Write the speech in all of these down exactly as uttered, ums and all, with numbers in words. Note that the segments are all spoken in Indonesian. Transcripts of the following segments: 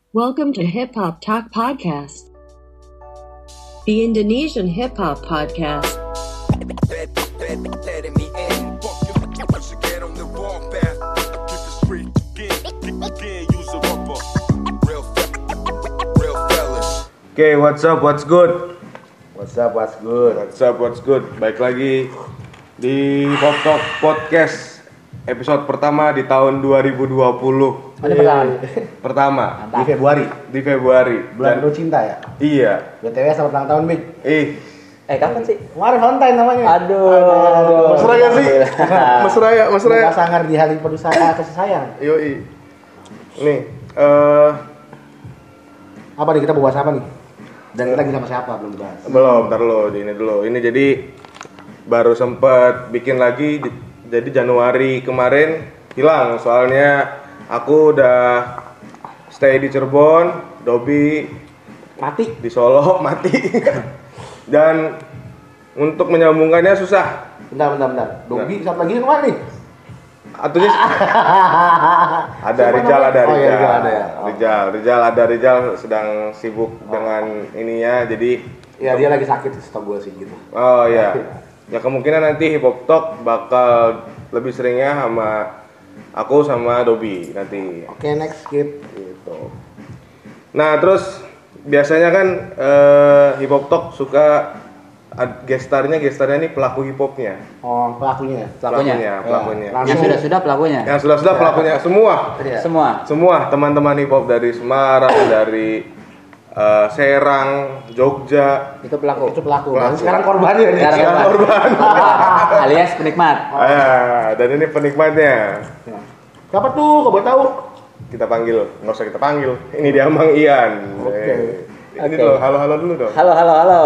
Welcome to Hip Hop Talk Podcast, the Indonesian hip hop podcast. Oke, okay, what's up, what's good? What's up, what's good? What's up, what's good? Baik lagi di Pop Talk Podcast episode pertama di tahun dua ribu dua puluh. Ada pertama. Pertama Di Februari. Di Februari. Bulan penuh cinta ya? Iya. B T W selamat ulang tahun, Big. Ih, Eh kapan sih? Kemarin Valentine namanya. Aduh. mesra gak sih? mesra ya, mesra ya. Buka sangar di hari penuh sayang, kasih sayang. Yoi. Nih, eh Apa nih, kita mau bahas apa nih? Dan kita lagi sama siapa belum bahas? belum, ntar dulu, ini dulu. Ini jadi baru sempet bikin lagi di- jadi Januari kemarin hilang soalnya aku udah stay di Cirebon, Dobi Mati. di Solo mati. Dan untuk menyambungkannya susah. Bentar, bentar, bentar. Dobi satu lagi kemana nih? Atunya ada Siapa Rijal, namanya? ada Oh, iya, Rijal, Rijal ada ya. Oh. Rijal, Rijal ada Rijal sedang sibuk dengan ininya, jadi Ya dia lagi sakit, setahu gue sih gitu. oh ya, ya kemungkinan nanti Hip Hop Talk bakal lebih seringnya sama aku sama Dobi nanti. Oke, next skip. Gitu. Nah terus biasanya kan eh, Hip Hop Talk suka ad- gestarnya gestarnya ini pelaku hip hopnya. Oh, pelakunya. Pelakunya. pelakunya, pelakunya. Langsung. Yang sudah-sudah pelakunya. Yang sudah-sudah pelakunya semua. Iya. Semua. Semua teman-teman hip hop dari Semarang, dari eh, Serang, Jogja. Itu pelaku. Itu pelaku. Pelaku. Dan sekarang korbannya nih. Sekarang Sekarang korban. Alias penikmat. Ah, dan ini penikmatnya. Ya. Siapa tuh? Kau boleh tahu? Kita panggil, nggak usah kita panggil. Ini dia Mang Ian. Oke. Eh, Ini Oke. dulu, halo-halo dulu dong. Halo, halo, halo.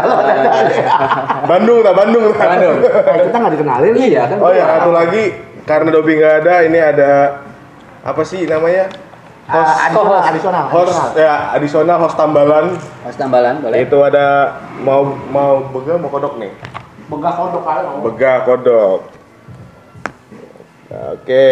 Bandung tak, Bandung tak. Bandung. Eh, kita nggak dikenalin nih. Iya kan. Oh ya, satu lagi karena Dobi nggak ada, ini ada apa sih namanya? Ah, adisional, adisional. Host adisional. ya, adisional host tambalan. Mas tambalan boleh. Itu ada mau mau bega mau kodok nih. Begah kodok kali mau. Bega kodok. Nah, oke.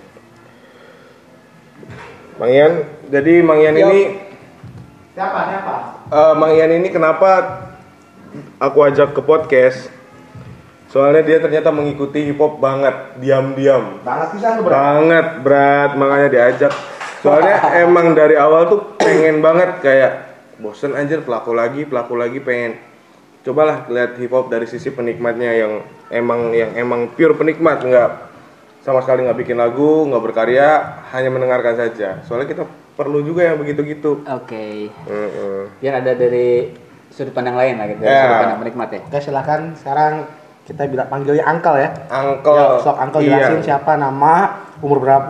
Mang Ian, jadi Mang Ian Yo. ini Siapa? Siapa? eh, Mang Ian ini kenapa aku ajak ke podcast? Soalnya dia ternyata mengikuti hip hop banget, diam-diam. Banget bisa lu, Bro. Banget, berat, makanya diajak. Soalnya emang dari awal tuh pengen banget kayak bosen anjir, pelaku lagi, pelaku lagi, pengen cobalah lihat hip hop dari sisi penikmatnya yang emang yang emang pure penikmat, nggak sama sekali nggak bikin lagu, nggak berkarya, hanya mendengarkan saja. Soalnya kita perlu juga yang begitu-gitu. Oke. Mm-mm. Biar ada dari sudut pandang lain lah gitu. Dari Ya. sudut pandang penikmat ya. Oke, silakan sekarang kita bilang panggilnya Uncle ya. Uncle, Ya, sok Uncle jelasin iya. siapa, nama, umur berapa.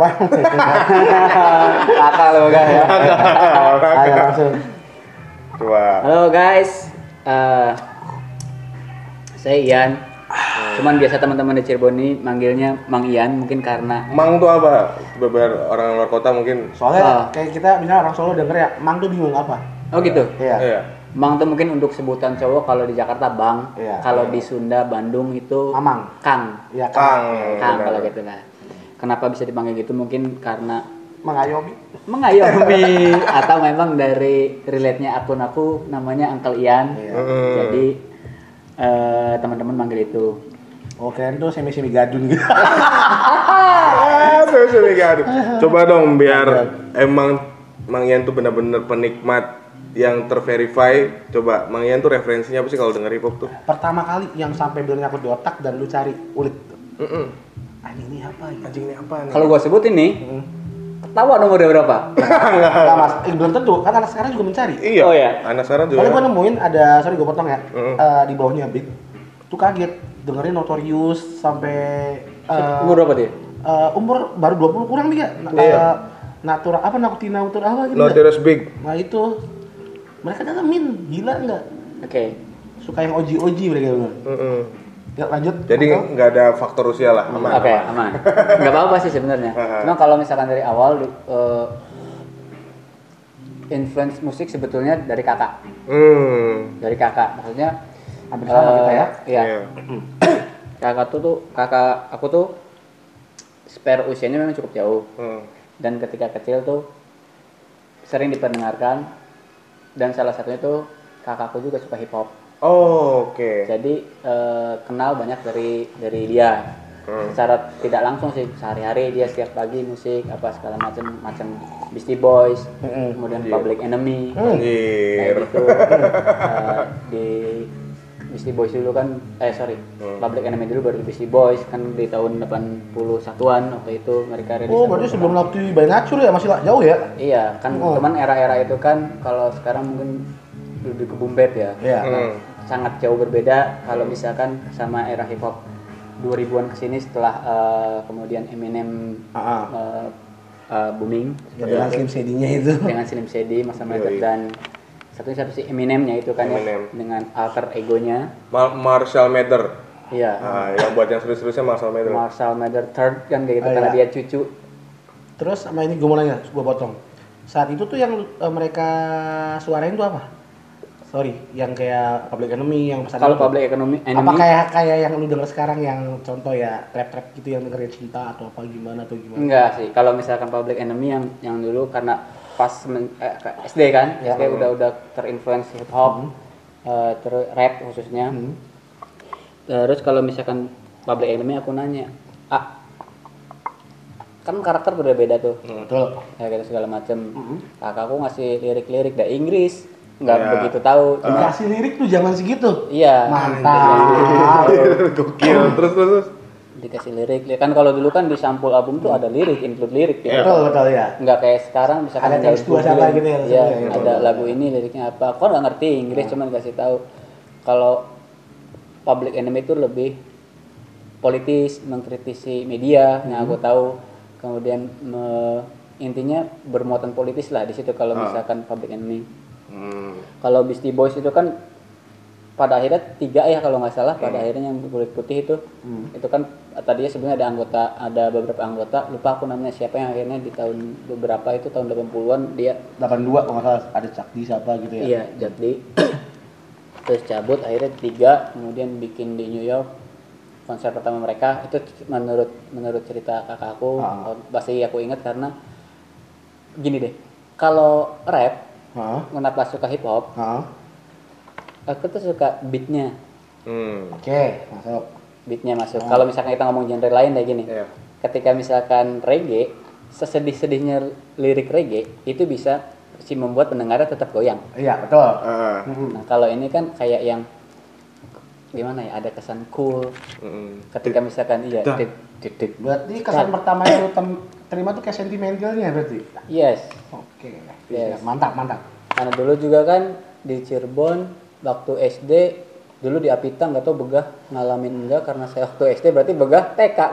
Kakak lo guys ya. Ayo langsung. Coba. Halo guys. Eh saya Ian. Cuman biasa teman-teman di Cirebon ini manggilnya Mang Ian mungkin karena Mang tuh apa? Beberapa orang luar kota mungkin. Soalnya Ah. kayak kita misalnya orang Solo denger ya, Mang tuh bingung apa. oh gitu. Iya. Iya. Mang tuh mungkin untuk sebutan cowok, kalau di Jakarta Bang, Iya. kalau di Sunda, Bandung itu Mamang. Kang, Iya Kang. Kang benar. kalau gitu lah. Kenapa bisa dipanggil gitu? Mungkin karena Mengayomi. mengayomi atau memang dari relate-nya akun aku namanya Uncle Ian. Iya. Mm. Jadi eh, teman-teman manggil itu. Oh, keren tuh semi-semi gadun gitu. Ah, saya sudah gaduh. Coba dong biar emang Mang Ian tuh benar-benar penikmat yang terverify. Coba Mang Ian tuh referensinya apa sih kalau denger hip hop tuh? Pertama kali yang sampai bener nyangkut di otak dan lu cari ulik. Mm-mm. Anjing ini apa ya? Anjing ini apa nih? Kalau gua sebutin nih, Hmm. ketawa dong udah berapa? Enggak, Mas. Eh, belum tentu. Kan anak sekarang juga mencari. Iya. Oh, ya? Anak sekarang juga. Soalnya gue nemuin ada, sorry gue potong ya, Mm. eh, di bawahnya Big tuh kaget dengerin Notorious sampai eh, Umur berapa dia? eh, umur baru dua puluh kurang nih ya. Na- Iya. eh, natural apa nakutina natur apa gitu. Notorious Big. Nah itu mereka dalemin, gila enggak? Oke. Suka yang oji-oji mereka bilang. Mm-mm. Ya lanjut. Jadi Uncle. nggak ada faktor usia lah, aman. Oke, aman. Nggak apa-apa sih sebenarnya. Cuma kalau misalkan dari awal eh, influence musik sebetulnya dari kakak. Hmm. Dari kakak. Maksudnya hampir sama kita ya. Iya. Iya. Kakak tuh tuh kakak aku tuh spare usianya memang cukup jauh. Hmm. Dan ketika kecil tuh sering diperdengarkan dan salah satunya itu kakakku juga suka hip hop. Oh, oke. Okay. Jadi eh, kenal banyak dari dari dia. Hmm. Secara tidak langsung sih, sehari-hari dia setiap pagi musik apa segala macam macam Beastie Boys, hmm. kemudian yeah. Public Enemy, hmm. kayak gitu. uh, di Beastie Boys dulu kan, eh sorry, hmm. Public Enemy dulu baru Beastie Boys kan di tahun delapan puluh satuan waktu itu mereka rilis. Oh, berarti sebelum waktu By Nature ya, masih jauh ya? Iya, kan oh. Cuman era-era itu kan kalau sekarang mungkin lebih ke boom bap ya. Iya. Hmm. Sangat jauh berbeda kalau misalkan sama era hip hop dua ribuan kesini setelah uh, kemudian Eminem uh, uh, booming dengan Slim Shady-nya itu. Dengan Slim Shady, Masa Major dan satunya satu si Eminem-nya itu kan Eminem. Ya dengan alter egonya Mar- Marshall Mathers. Iya. Ah, yang buat yang serius-seriusnya Marshall Mathers. Marshall Mathers third kan kayak gitu oh, karena iya. Dia cucu. Terus sama ini gue mau nanya, gue potong. Saat itu tuh yang uh, mereka suarain tuh apa? Sorry, yang kayak Public Enemy yang pesan kalau Public Enemy, apa kayak kayak yang lu denger sekarang yang contoh ya rap-rap gitu yang dengerin cinta atau apa gimana atau gimana? Enggak sih, kalau misalkan Public Enemy yang yang dulu karena pas men, eh, S D kan, ya, S D hmm. udah udah terinfluence hip hop, hmm. uh, terus rap khususnya. Hmm. Terus kalau misalkan Public Enemy aku nanya, ah kan karakter berbeda tuh, betul, hmm. ya gitu segala macam. Hmm. Kakakku ngasih lirik-lirik dari Inggris. Nggak ya. Begitu tahu. Cuma kasih lirik tuh zaman segitu. Iya. Mantap. Gokil. Terus terus. Dikasih lirik. Kan kalau dulu kan di sampul album tuh ada lirik, include lirik ya. Betul betul ya. Nggak kayak sekarang misalkan ada teks dua sama gitu ya. Iya. Ada lagu ini liriknya apa? Kok nggak ngerti Inggris hmm. Cuman dikasih tahu. Kalau Public Enemy itu lebih politis, mengkritisi media hmm. yang aku tahu. Kemudian me, intinya bermuatan politis lah di situ kalau hmm. misalkan Public Enemy. Hmm. Kalau Beastie Boys itu kan pada akhirnya tiga ya kalau nggak salah pada hmm. akhirnya yang kulit putih itu hmm. itu kan tadinya sebenarnya ada anggota ada beberapa anggota lupa aku namanya siapa yang akhirnya di tahun beberapa itu tahun delapan puluhan dia delapan puluh dua kalau nggak salah ada Cakdi siapa gitu ya iya Cakdi terus cabut akhirnya tiga kemudian bikin di New York konser pertama mereka itu menurut menurut cerita kakakku ah. pasti aku ingat karena gini deh kalau rap Huh? Kenapa suka hip hop? Huh? Aku tuh suka beatnya. Hmm. Oke, okay, masuk. Beatnya masuk. Hmm. Kalau misalkan kita ngomong genre lain kayak gini, yeah. Ketika misalkan reggae, sesedih-sedihnya lirik reggae itu bisa si membuat pendengarnya tetap goyang. Iya betul. Uh. Nah kalau ini kan kayak yang gimana ya? Ada kesan cool. Mm. Ketika misalkan iya. Dit, dit, dit, berarti kesan nah. pertama yang lu terima tuh kayak sentimentalnya berarti? Yes. Oke. Okay. Yes. Mantap, mantap. Karena dulu juga kan di Cirebon waktu S D dulu di Apita nggak tahu begah ngalamin enggak karena saya waktu S D berarti begah T K.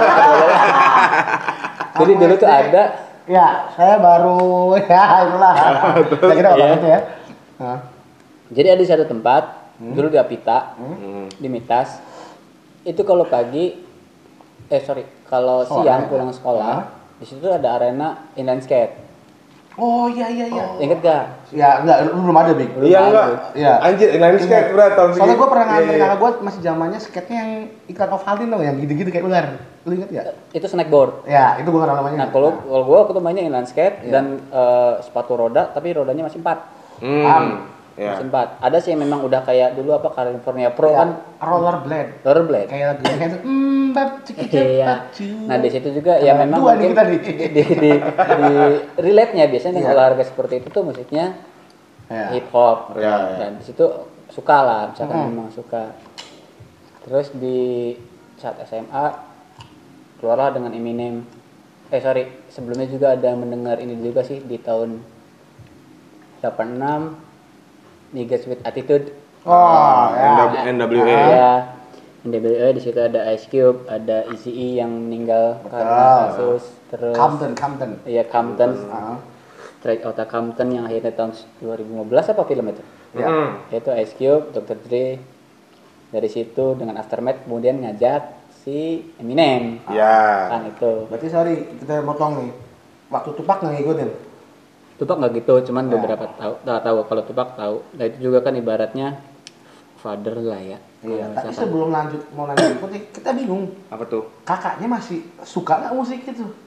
Jadi dulu tuh ada. Ya, saya baru ya itulah. Saya kira apa itu ya. Nah. Jadi ada di satu tempat hmm. dulu di Apita hmm. di Mitas itu kalau pagi eh sorry kalau oh, siang ya. Pulang sekolah hmm. di situ ada arena inline skate. Oh iya iya iya. Oh. Ingat gak? Ya enggak, lu belum ada Big. Iya enggak. Iya. Anjir, inline skate berat tahun segitu. Soalnya gue pernah nganter kakak gue masih zamannya skate-nya yang iklan Ovaltine dong yang gitu-gitu kayak ular. Lu inget gak? Itu snackboard. Ya, itu gue enggak tahu namanya. Nah, kalau kalau gue waktu itu mainnya inline skate yeah. dan uh, sepatu roda tapi rodanya masih empat. Hmm. Um, yeah. Masih empat. Ada sih yang memang udah kayak dulu apa California Pro yeah. kan rollerblade. Rollerblade. Kayak lagunya itu hmm bab cekik cepat. Nah, di situ juga ya memang mungkin di, di, di, di relate-nya biasanya yeah. olahraga seperti itu tuh musiknya yeah. hip hop. Yeah, yeah. Dan di situ suka lah, misalkan hmm. memang suka. Terus di saat S M A keluarlah dengan Eminem. Eh sorry, sebelumnya juga ada mendengar ini juga sih di tahun delapan puluh enam Niggas with Attitude. Oh, ya. N W A. Ya. N W A di situ ada Ice Cube, ada Eazy-E yang meninggal karena kasus terus Compton, Compton. Iya, Compton. Heeh. Straight Outta Compton yang akhirnya tahun dua ribu lima belas apa film itu? Ya. Mm. Itu Ice Cube, dokter Dre. Dari situ dengan Aftermath kemudian ngajak si Eminem. Ya. Kan itu. Berarti sorry, kita motong nih. Waktu Tupac nggak ngikutin? Tupac nggak gitu, cuman ya. beberapa tahu. Nggak tahu kalau Tupac tahu. Nah itu juga kan ibaratnya father lah ya. Iya. Tapi sebelum lanjut mau lanjut, kita bingung. Apa tuh? Kakaknya masih suka nggak musik itu?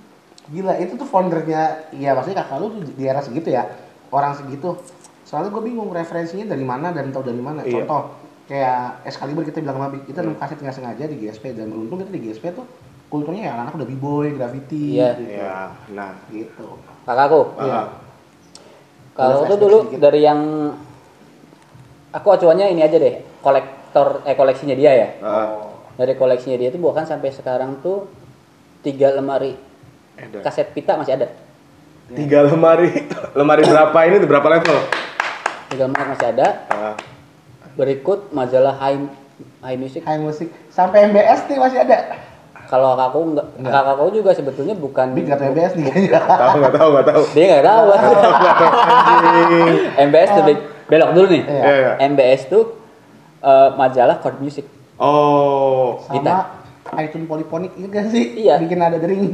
Gila, itu tuh foundernya, iya maksudnya kakak lu tuh di era segitu ya, orang segitu. Soalnya gue bingung referensinya dari mana dan tahu dari mana. Iya. Contoh, kayak Excalibur kita bilang sama kita nemu kaset nggak sengaja di G S P dan beruntung kita di G S P tuh kulturnya ya anak-anak udah b-boy, graffiti, Iya. gitu. Iya, nah. Gitu. Kakakku. Iya. Ah, Kalau Boleh itu flashback dulu sedikit. dari yang aku acuannya ini aja deh, kolektor eh koleksinya dia ya. ah. Dari koleksinya dia tuh bahkan sampai sekarang tuh tiga lemari Edan. kaset pita masih ada. Tiga lemari, lemari berapa ini tuh berapa level? Tiga lemari masih ada. Ah. Berikut majalah High High Music. High musik sampai M B S nih masih ada. Kalau kakakku enggak, Enggak. kakakku juga sebetulnya bukan Big atau M B S nih kayaknya. Tahu nggak tahu nggak tahu. dia nggak tahu. Anjing. M B S tuh Big. Belok dulu nih. Iya. Iya, iya. M B S tuh eh, majalah chord music. Oh. Sama iTunes Polyphonic itu kan sih? Iya. Bikin ada dering.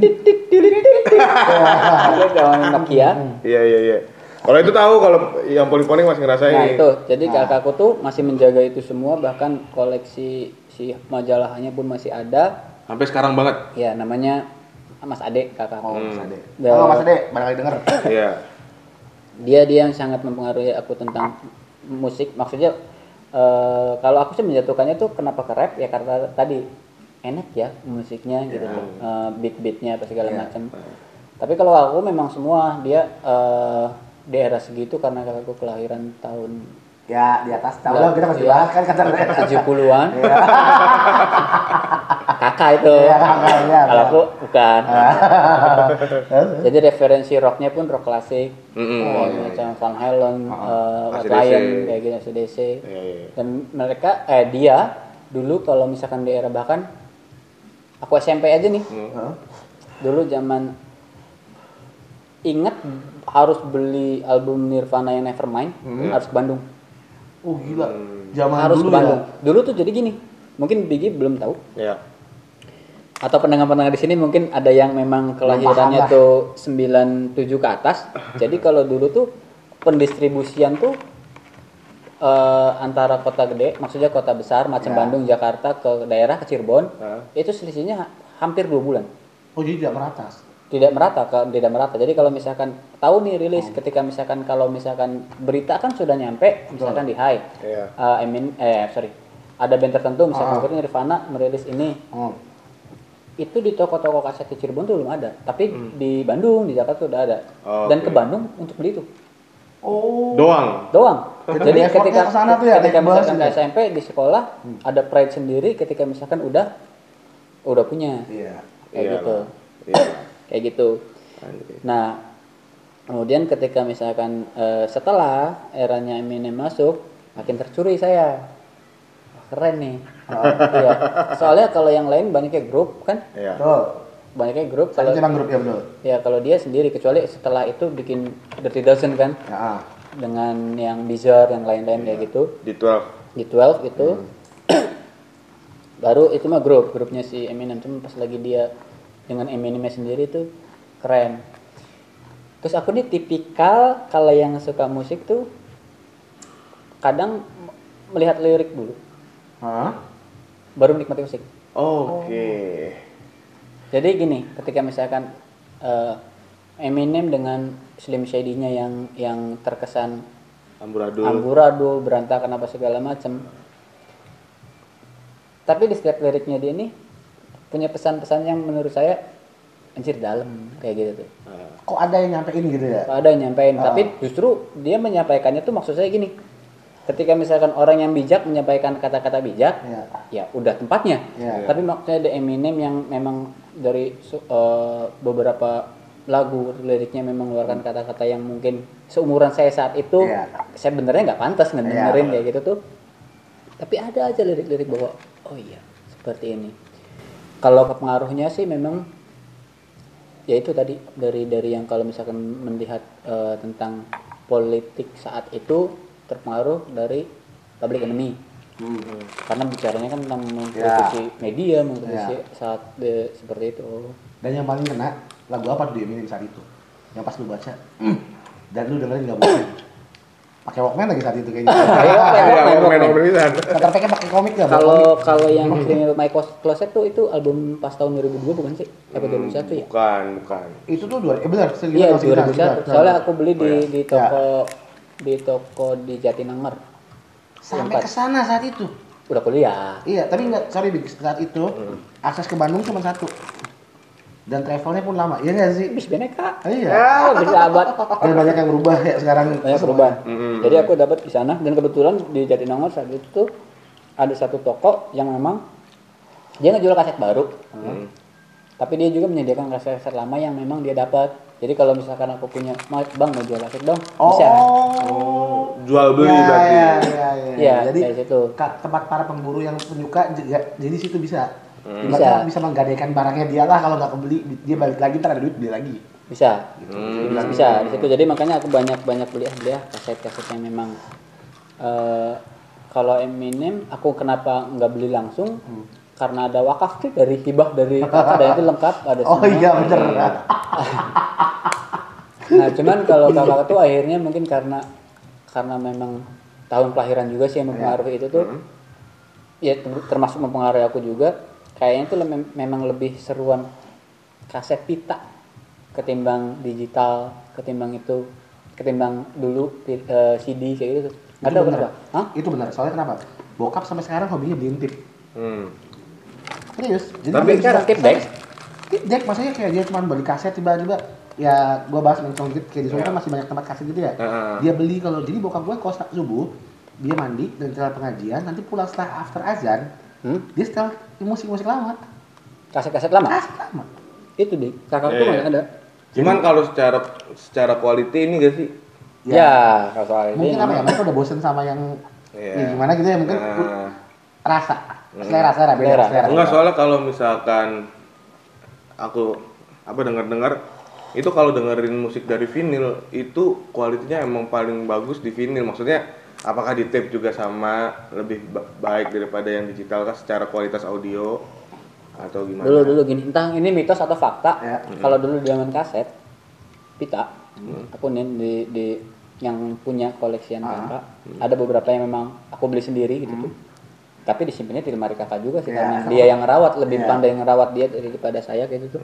Dia zaman Nokia. Iya iya iya. Kalau itu tahu, kalau yang poliponik masih ngerasain. Nah itu, jadi Nah. kakakku tuh masih menjaga itu semua, bahkan koleksi si majalahnya pun masih ada. Sampai sekarang banget. Ya namanya Mas Ade kakakku. Oh, Mas Ade. Da- Halo Mas Ade, barangkali denger. Iya. Dia dia yang sangat mempengaruhi aku tentang musik. Maksudnya eh, kalau aku sih menjatuhkannya tuh kenapa ke rap ya karena tadi enak ya musiknya gitu Ya. tuh. Eh, beat-beatnya apa segala Ya. macam. Tapi kalau aku memang semua dia eh, di era segitu karena kakakku kelahiran tahun Ya, di atas tahu Lah, lah kita masih iya. bahas kan kata tujuh puluhan. Iya. Kakak itu. Iya, kakak, iya, Kalau iya. aku bukan. Jadi referensi rocknya pun rock klasik. Mm-mm. Oh, macam Van Halen, eh, White A C D C. Lion kayak gitu A C D C. Iya iya. Dan mereka eh dia dulu kalau misalkan di era bahkan aku S M P aja nih. Heeh. Dulu zaman ingat harus beli album Nirvana yang Nevermind harus ke Bandung. Oh gila. Zaman harus dulu ke Bandung. ya. Dulu tuh jadi gini. Mungkin Bigi belum tahu Iya. atau pendengar-pendengar di sini mungkin ada yang memang kelahirannya paham lah. tuh sembilan puluh tujuh ke atas. Jadi kalau dulu tuh pendistribusian tuh eh, antara kota gede, maksudnya kota besar macam Ya. Bandung, Jakarta ke daerah ke Cirebon, Hah? itu selisihnya ha- hampir dua bulan. Oh jadi tidak merata. Tidak merata, ke- tidak merata. Jadi kalau misalkan tahu nih rilis, ketika misalkan kalau misalkan berita kan sudah nyampe, misalkan di High, Iya. eh, I mean, eh sorry, ada band tertentu, misalkan Ah. seperti Nirvana merilis ini, Oh. itu di toko-toko kaset di Cirebon tuh belum ada, tapi di Bandung, di Jakarta udah ada, Oh, dan oke. ke Bandung untuk beli itu Oh. Doang. doang. Jadi Jadi ketika effortnya kesana tuh ya, ketika naik bus misalkan gitu ke ya? S M P di sekolah ada pride sendiri, ketika misalkan udah udah punya Iya. kayak Iya gitu, lah. Iya. kayak gitu. Anjing. Nah, kemudian ketika misalkan eh, setelah eranya Eminem masuk, makin tercuri saya. Wah, keren nih. Iya. Soalnya kalau yang lain banyaknya grup kan, Iya. Betul. banyaknya grup. Kalau Kalau memang grup ya betul. ya kalau dia sendiri, kecuali setelah itu bikin Dirty Dozen kan, Ya. ah. dengan yang Bizarre, yang lain-lain kayak gitu, Di twelve. di twelve itu. Baru itu mah grup, grupnya si Eminem. Cuma pas lagi dia dengan Eminemnya sendiri tuh keren. Terus aku nih tipikal kalau yang suka musik tuh kadang melihat lirik dulu, Hah? baru menikmati musik. Oke. Jadi gini, ketika misalkan eh, Eminem dengan Slim Shady-nya yang yang terkesan Amburadul. amburadul, berantakan apa segala macam. Tapi di setiap liriknya dia nih punya pesan-pesan yang menurut saya anjir dalam kayak gitu tuh. Nah, Kok ada yang nyampein gitu ya? Ada yang nyampein, Ah. tapi justru dia menyampaikannya tuh maksud saya gini. Ketika misalkan orang yang bijak menyampaikan kata-kata bijak, Iya. ya udah tempatnya. Iya. Tapi maksudnya ada Eminem yang memang dari su- eh, beberapa lagu liriknya memang mengeluarkan kata-kata yang mungkin seumuran saya saat itu Iya. saya benernya nggak pantas ngedengerin Iya. kayak gitu tuh. Tapi ada aja lirik-lirik bahwa oh iya seperti ini. Kalau kepengaruhnya sih memang ya itu tadi dari dari yang kalau misalkan melihat eh, tentang politik saat itu terpengaruh dari Public Enemy. Hmm. Karena bicaranya kan tentang mengkritisi media, mengkritisi Ya. saat de- seperti itu. Dan yang paling kena lagu apa tuh di Eminem saat itu? Yang pas lu baca dan lu dengerin nggak bosan? pakai Walkman lagi saat itu kayaknya. Iya, Iya, Walkman, Walkman Walkman. Walkman. Starter pack-nya pakai komik ya. Kalau kalau yang Criminal My Closet tuh itu album pas tahun dua ribu dua bukan sih? Apa dua ribu satu ya? Bukan, bukan. itu tuh dua eh benar, sekitar- Iya, sekitar- dua ribu satu. sekitar- Soalnya aku beli Oh, di ya. di toko di toko di Jatinangor. sampai Empat. ke sana saat itu. Udah kuliah. Iya, tapi enggak, sorry Big, saat itu Hmm. akses ke Bandung cuma satu. Dan travelnya pun lama, iya nggak sih? Bis Beneka. Iya. Oh, bisa abad. Dan banyak yang berubah ya sekarang. Banyak perubahan. Mm-mm. Jadi aku dapat di sana dan kebetulan di Jatinangor saat itu tuh ada satu toko yang memang dia ngejual kaset baru. Hmm. Tapi dia juga menyediakan kaset-kaset lama yang memang dia dapat. Jadi kalau misalkan aku punya, "Mas, Bang mau jual kaset dong?" Bisa. Oh. Jual beli Ya, berarti. ya, ya, ya. Iya, Jadi dari situ. ka- tempat para pemburu yang penyuka juga, jadi situ bisa. Hmm. Ibaratnya Bisa. bisa menggadaikan barangnya dia lah, kalau nggak kebeli dia balik lagi ntar ada duit beli lagi. Bisa. Hmm. Bisa, bisa di situ. Jadi makanya aku banyak-banyak beli beli ya kaset-kaset yang memang eh kalau Eminem aku kenapa nggak beli langsung? Karena ada wakaf tuh dari hibah dari kakak dan itu lengkap ada Oh semua. iya bener. Nah, cuman kalau kakak tuh akhirnya mungkin karena karena memang tahun kelahiran juga sih yang mempengaruhi itu tuh. Ya ter- termasuk mempengaruhi aku juga. Kayaknya tuh mem- memang lebih seruan kaset pita ketimbang digital, ketimbang itu, ketimbang dulu pi- eh, C D kayak gitu. Nggak Itu tahu bener. kenapa. Hah? Itu benar. Soalnya kenapa? Bokap sampai sekarang hobinya beliin tip. Hmm. Serius. Jadi Tapi dia bisa- tip deck? Tip deck maksudnya kayak dia cuma beli kaset tiba-tiba ya gua bahas mencong dikit kayak di Solo Ya. kan masih banyak tempat kaset gitu ya. Heeh. Dia beli kalau jadi bokap gua kalau saat subuh dia mandi dan setelah pengajian nanti pulang setelah after azan Hmm? dia setel musik-musik lama. Kaset-kaset lama. Kaset lama. Itu deh. Kakak Iya, tuh iya. nggak ada. Cuman kalau secara secara quality ini gak sih? Ya, kalau soal ini. Mungkin apa ya? Mereka udah bosen sama yang Iya. ya gimana gitu ya mungkin Nah. rasa selera selera beda Selera. selera. Enggak, soalnya kalau misalkan aku apa dengar-dengar itu kalau dengerin musik dari vinil itu kualitinya emang paling bagus di vinil. Maksudnya apakah di tape juga sama lebih ba- baik daripada yang digital kah secara kualitas audio atau gimana? Dulu dulu gini, entah ini mitos atau fakta. Ya. Kalau dulu di zaman kaset pita, aku nih di, di yang punya koleksian Ah. kakak, ada beberapa yang memang aku beli sendiri gitu tuh. Tapi disimpannya di lemari kakak juga sih, Ya. karena dia yang ngerawat, lebih Ya. pandai ngerawat dia daripada saya kayak gitu tuh.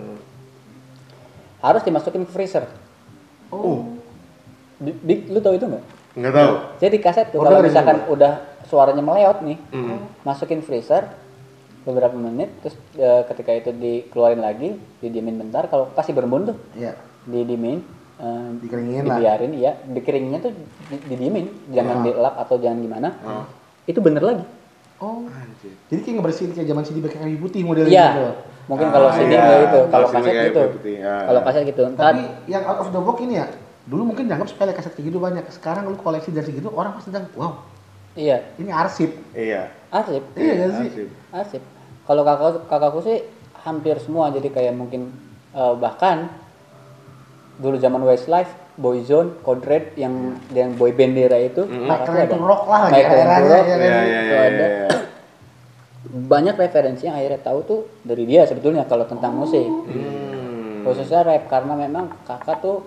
Harus dimasukin ke freezer. Oh. Di- di- lu tahu itu nggak? Nggak tahu. Jadi kaset tuh Oh, kalau dengerin misalkan dulu. udah suaranya meleot nih, Hmm. masukin freezer beberapa menit, terus eh, ketika itu dikeluarin lagi, didiemin bentar. Kalau pasti berembun tuh, Iya. didiemin, eh, Dikeringin lah. dibiarin, iya, dikeringnya tuh di- didiemin, jangan Ah. dielap atau jangan gimana. Ah. Itu bener lagi. Oh. Anjir. Jadi kayak ngebersihin kayak zaman C D pakai kayu putih modelnya Iya. gitu. Mungkin kalau Ah, C D iya. nggak gitu, kalau Kalau C D kaset kayak gitu. putih, ya. Kalau kaset gitu. Ntar, Tapi yang out of the box ini ya, dulu mungkin dianggap sepele kaset kayak gitu banyak. Sekarang lu koleksi dari segitu orang pasti bilang, wow, iya, ini arsip. Iya. arsip. Iya gak sih? Asik. Asik. Kalau kakak kakakku sih hampir semua, jadi kayak mungkin eh, bahkan dulu zaman Westlife, Boyzone, Code yang yang boy band era itu, kakakku Michael ada. to rock lah lagi Michael eranya, to Rock, ya kan? Iya, iya, itu iya, ada. iya. Banyak referensi yang akhirnya tahu tuh dari dia sebetulnya kalau tentang musik, Hmm. khususnya rap, karena memang kakak tuh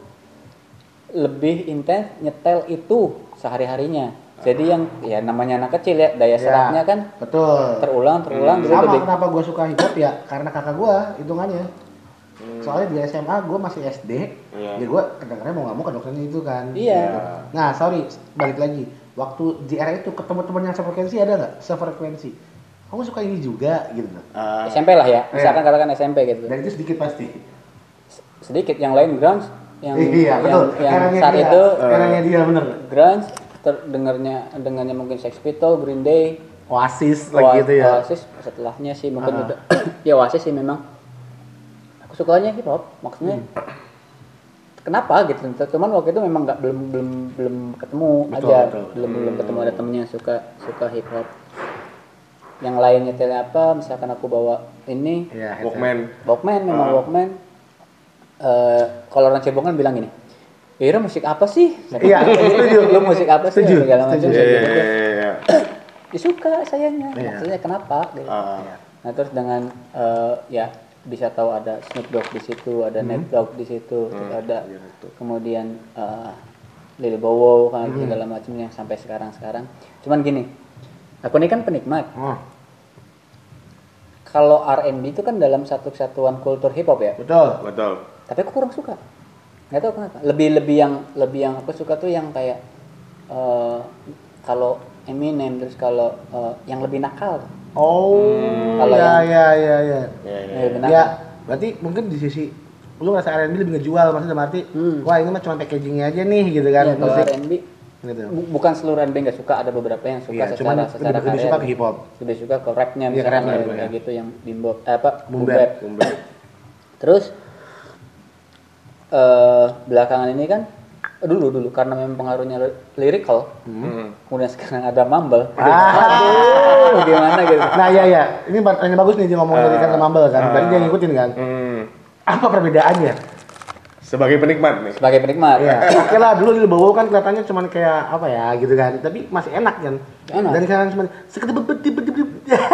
lebih intens nyetel itu sehari harinya. Jadi yang ya namanya anak kecil ya, daya Ya, serapnya kan betul. terulang terulang jadi Sama lebih kenapa gue suka hip hop ya, karena kakak gue hitungannya. Soalnya di S M A gue masih S D, Iya. ya gue kedengarannya mau nggak mau kedokterannya itu kan. Iya. Nah sorry, balik lagi. Waktu di era itu ketemu temen yang sefrekuensi ada nggak? Sefrekuensi. Kamu suka ini juga gitu. Ah. S M P lah ya, misalkan katakan S M P gitu. Dan itu sedikit pasti. Sedikit yang lain grunge, yang iya yang, betul. yang Eranya saat dia, itu eranya dia bener. grunge terdengarnya dengarnya mungkin Sex Pistols, Green Day, Oasis Oa- lagi gitu ya. Oasis setelahnya sih mungkin Ah. udah ya Oasis sih memang aku sukanya hip hop maksudnya Hmm. kenapa gitu, cuman waktu itu memang nggak belum belum belum ketemu Betul, aja betul. belum belum ketemu ada temennya yang suka suka hip hop. Yang lain nyetelnya apa, misalkan aku bawa ini Iya, Walkman. Walkman, memang Ah. Walkman. Eh, kalau orang Cebongan bilang gini, Ira musik apa sih? Iya, setuju. Lu musik apa sih? Setuju, Segala macam. setuju. Iya, gitu. iya, iya, iya. Ya, suka sayangnya. Iya. Maksudnya kenapa? Gitu. Ah. Nah terus dengan eh, ya bisa tahu ada Snoop Dogg di situ, ada Hmm. Nate Dogg di situ, terus Hmm, ada iya, betul. kemudian eh, Lil Bowo kan segala macam yang sampai sekarang-sekarang. Cuman gini, aku ini kan penikmat. Oh, Kalau R and B itu kan dalam satu kesatuan kultur hip hop ya. betul. Betul. Tapi aku kurang suka. Nggak tahu kenapa. Lebih lebih yang lebih yang aku suka tuh yang kayak eh, kalau Eminem terus kalau eh, yang lebih nakal. Oh, Kalau ya, yang- ya, ya, ya. Ya, ya. Yang lebih nakal. Ya, berarti mungkin di sisi lu ngerasa R and B lebih ngejual, maksudnya berarti Hmm. wah ini mah cuma packagingnya aja nih gitu kan, Iya, kalau musik. R and B Gitu. bu- bukan seluruh R and B nggak suka, ada beberapa yang suka Iya, secara cuman secara lebih, lebih karya. suka ke hip hop. Lebih suka ke rapnya Iya, misalkan rap kayak, gitu ya. kayak gitu yang bimbo eh, apa Boom boom bap. bap. Boom bap. Terus eh belakangan ini kan dulu dulu karena memang pengaruhnya li- lyrical, Hmm. kemudian sekarang ada mumble. Ah. Aduh, gimana gitu. Nah, iya ya, ini pertanyaan bagus nih dia ngomong dari kan Mumble kan, berarti dia ngikutin kan. Hmm. Apa perbedaannya? Sebagai penikmat nih. Sebagai penikmat. Iya, oke lah dulu Lil Bowo kan kelihatannya cuman kayak apa ya gitu kan, tapi masih enak kan. Enak. Dan sekarang cuma sekedip beti beti beti.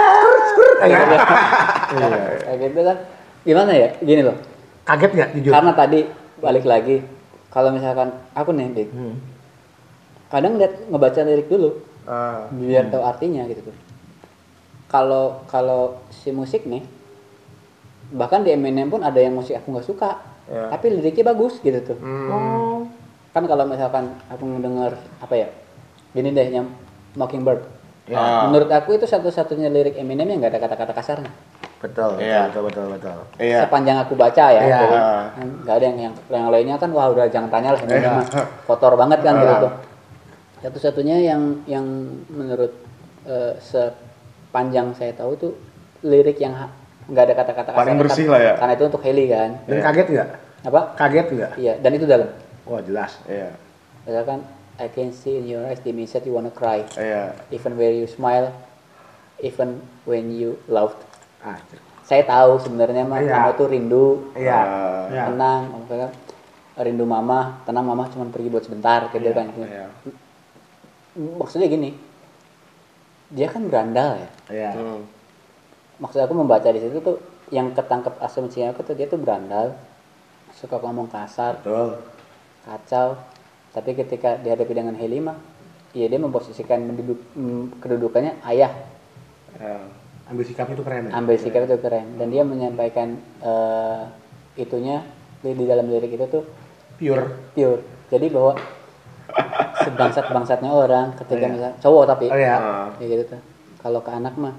Kayak gitu kan. Gimana ya? Gini loh. Kaget nggak jujur? Karena tadi balik lagi kalau misalkan aku nih Dik, Hmm. kadang lihat ngebaca lirik dulu Ah. biar tahu artinya gitu tuh. Kalau kalau si musik nih, bahkan di Eminem pun ada yang musik aku nggak suka, Ya. tapi liriknya bagus gitu tuh. Hmm. Oh. Kan kalau misalkan aku mendengar apa ya, gini deh yang Mockingbird. Ya. Ah. Menurut aku itu satu-satunya lirik Eminem yang nggak ada kata-kata kasarnya. Betul, Iya. betul, betul, betul, betul. Iya. Sepanjang aku baca ya, Iya. gitu. Nggak ada yang, yang yang lainnya kan wah udah jangan tanya lah ini mah kotor banget kan gitu tuh. Satu-satunya yang yang menurut eh, sepanjang saya tahu tuh lirik yang ha- nggak ada kata-kata kasar. Paling bersih lah ya. Karena itu untuk Heli kan. Dan kaget nggak? Apa? Kaget nggak? Iya, dan itu dalam. Wah jelas. Iya. Misalkan I can see in your eyes the minute you wanna cry, Iya. even when you smile, even when you laugh. Ah, Saya tahu sebenarnya mah Iya. kamu tuh rindu, iya. Ah. Iya. tenang, maksudnya rindu mama, tenang mama cuma pergi buat sebentar, gitu kan. Iya. Maksudnya gini, dia kan berandal ya. Iya. Hmm. Maksud aku membaca di situ tuh yang ketangkep asumsinya aku tuh dia tuh berandal, suka ngomong kasar, Betul. kacau, tapi ketika dihadapi dengan Helima, ya dia memposisikan menduduk, mm, kedudukannya ayah, Ya. Ambil sikapnya tuh keren ya. ambil sikap itu keren, dan dia menyampaikan eh, itunya di, di dalam lirik itu tuh Pure. pure. Jadi bahwa sebangsat bangsatnya orang ketika Iya. misalnya cowok tapi Oh iya. Ah. ya gitu tuh. Kalau ke anak mah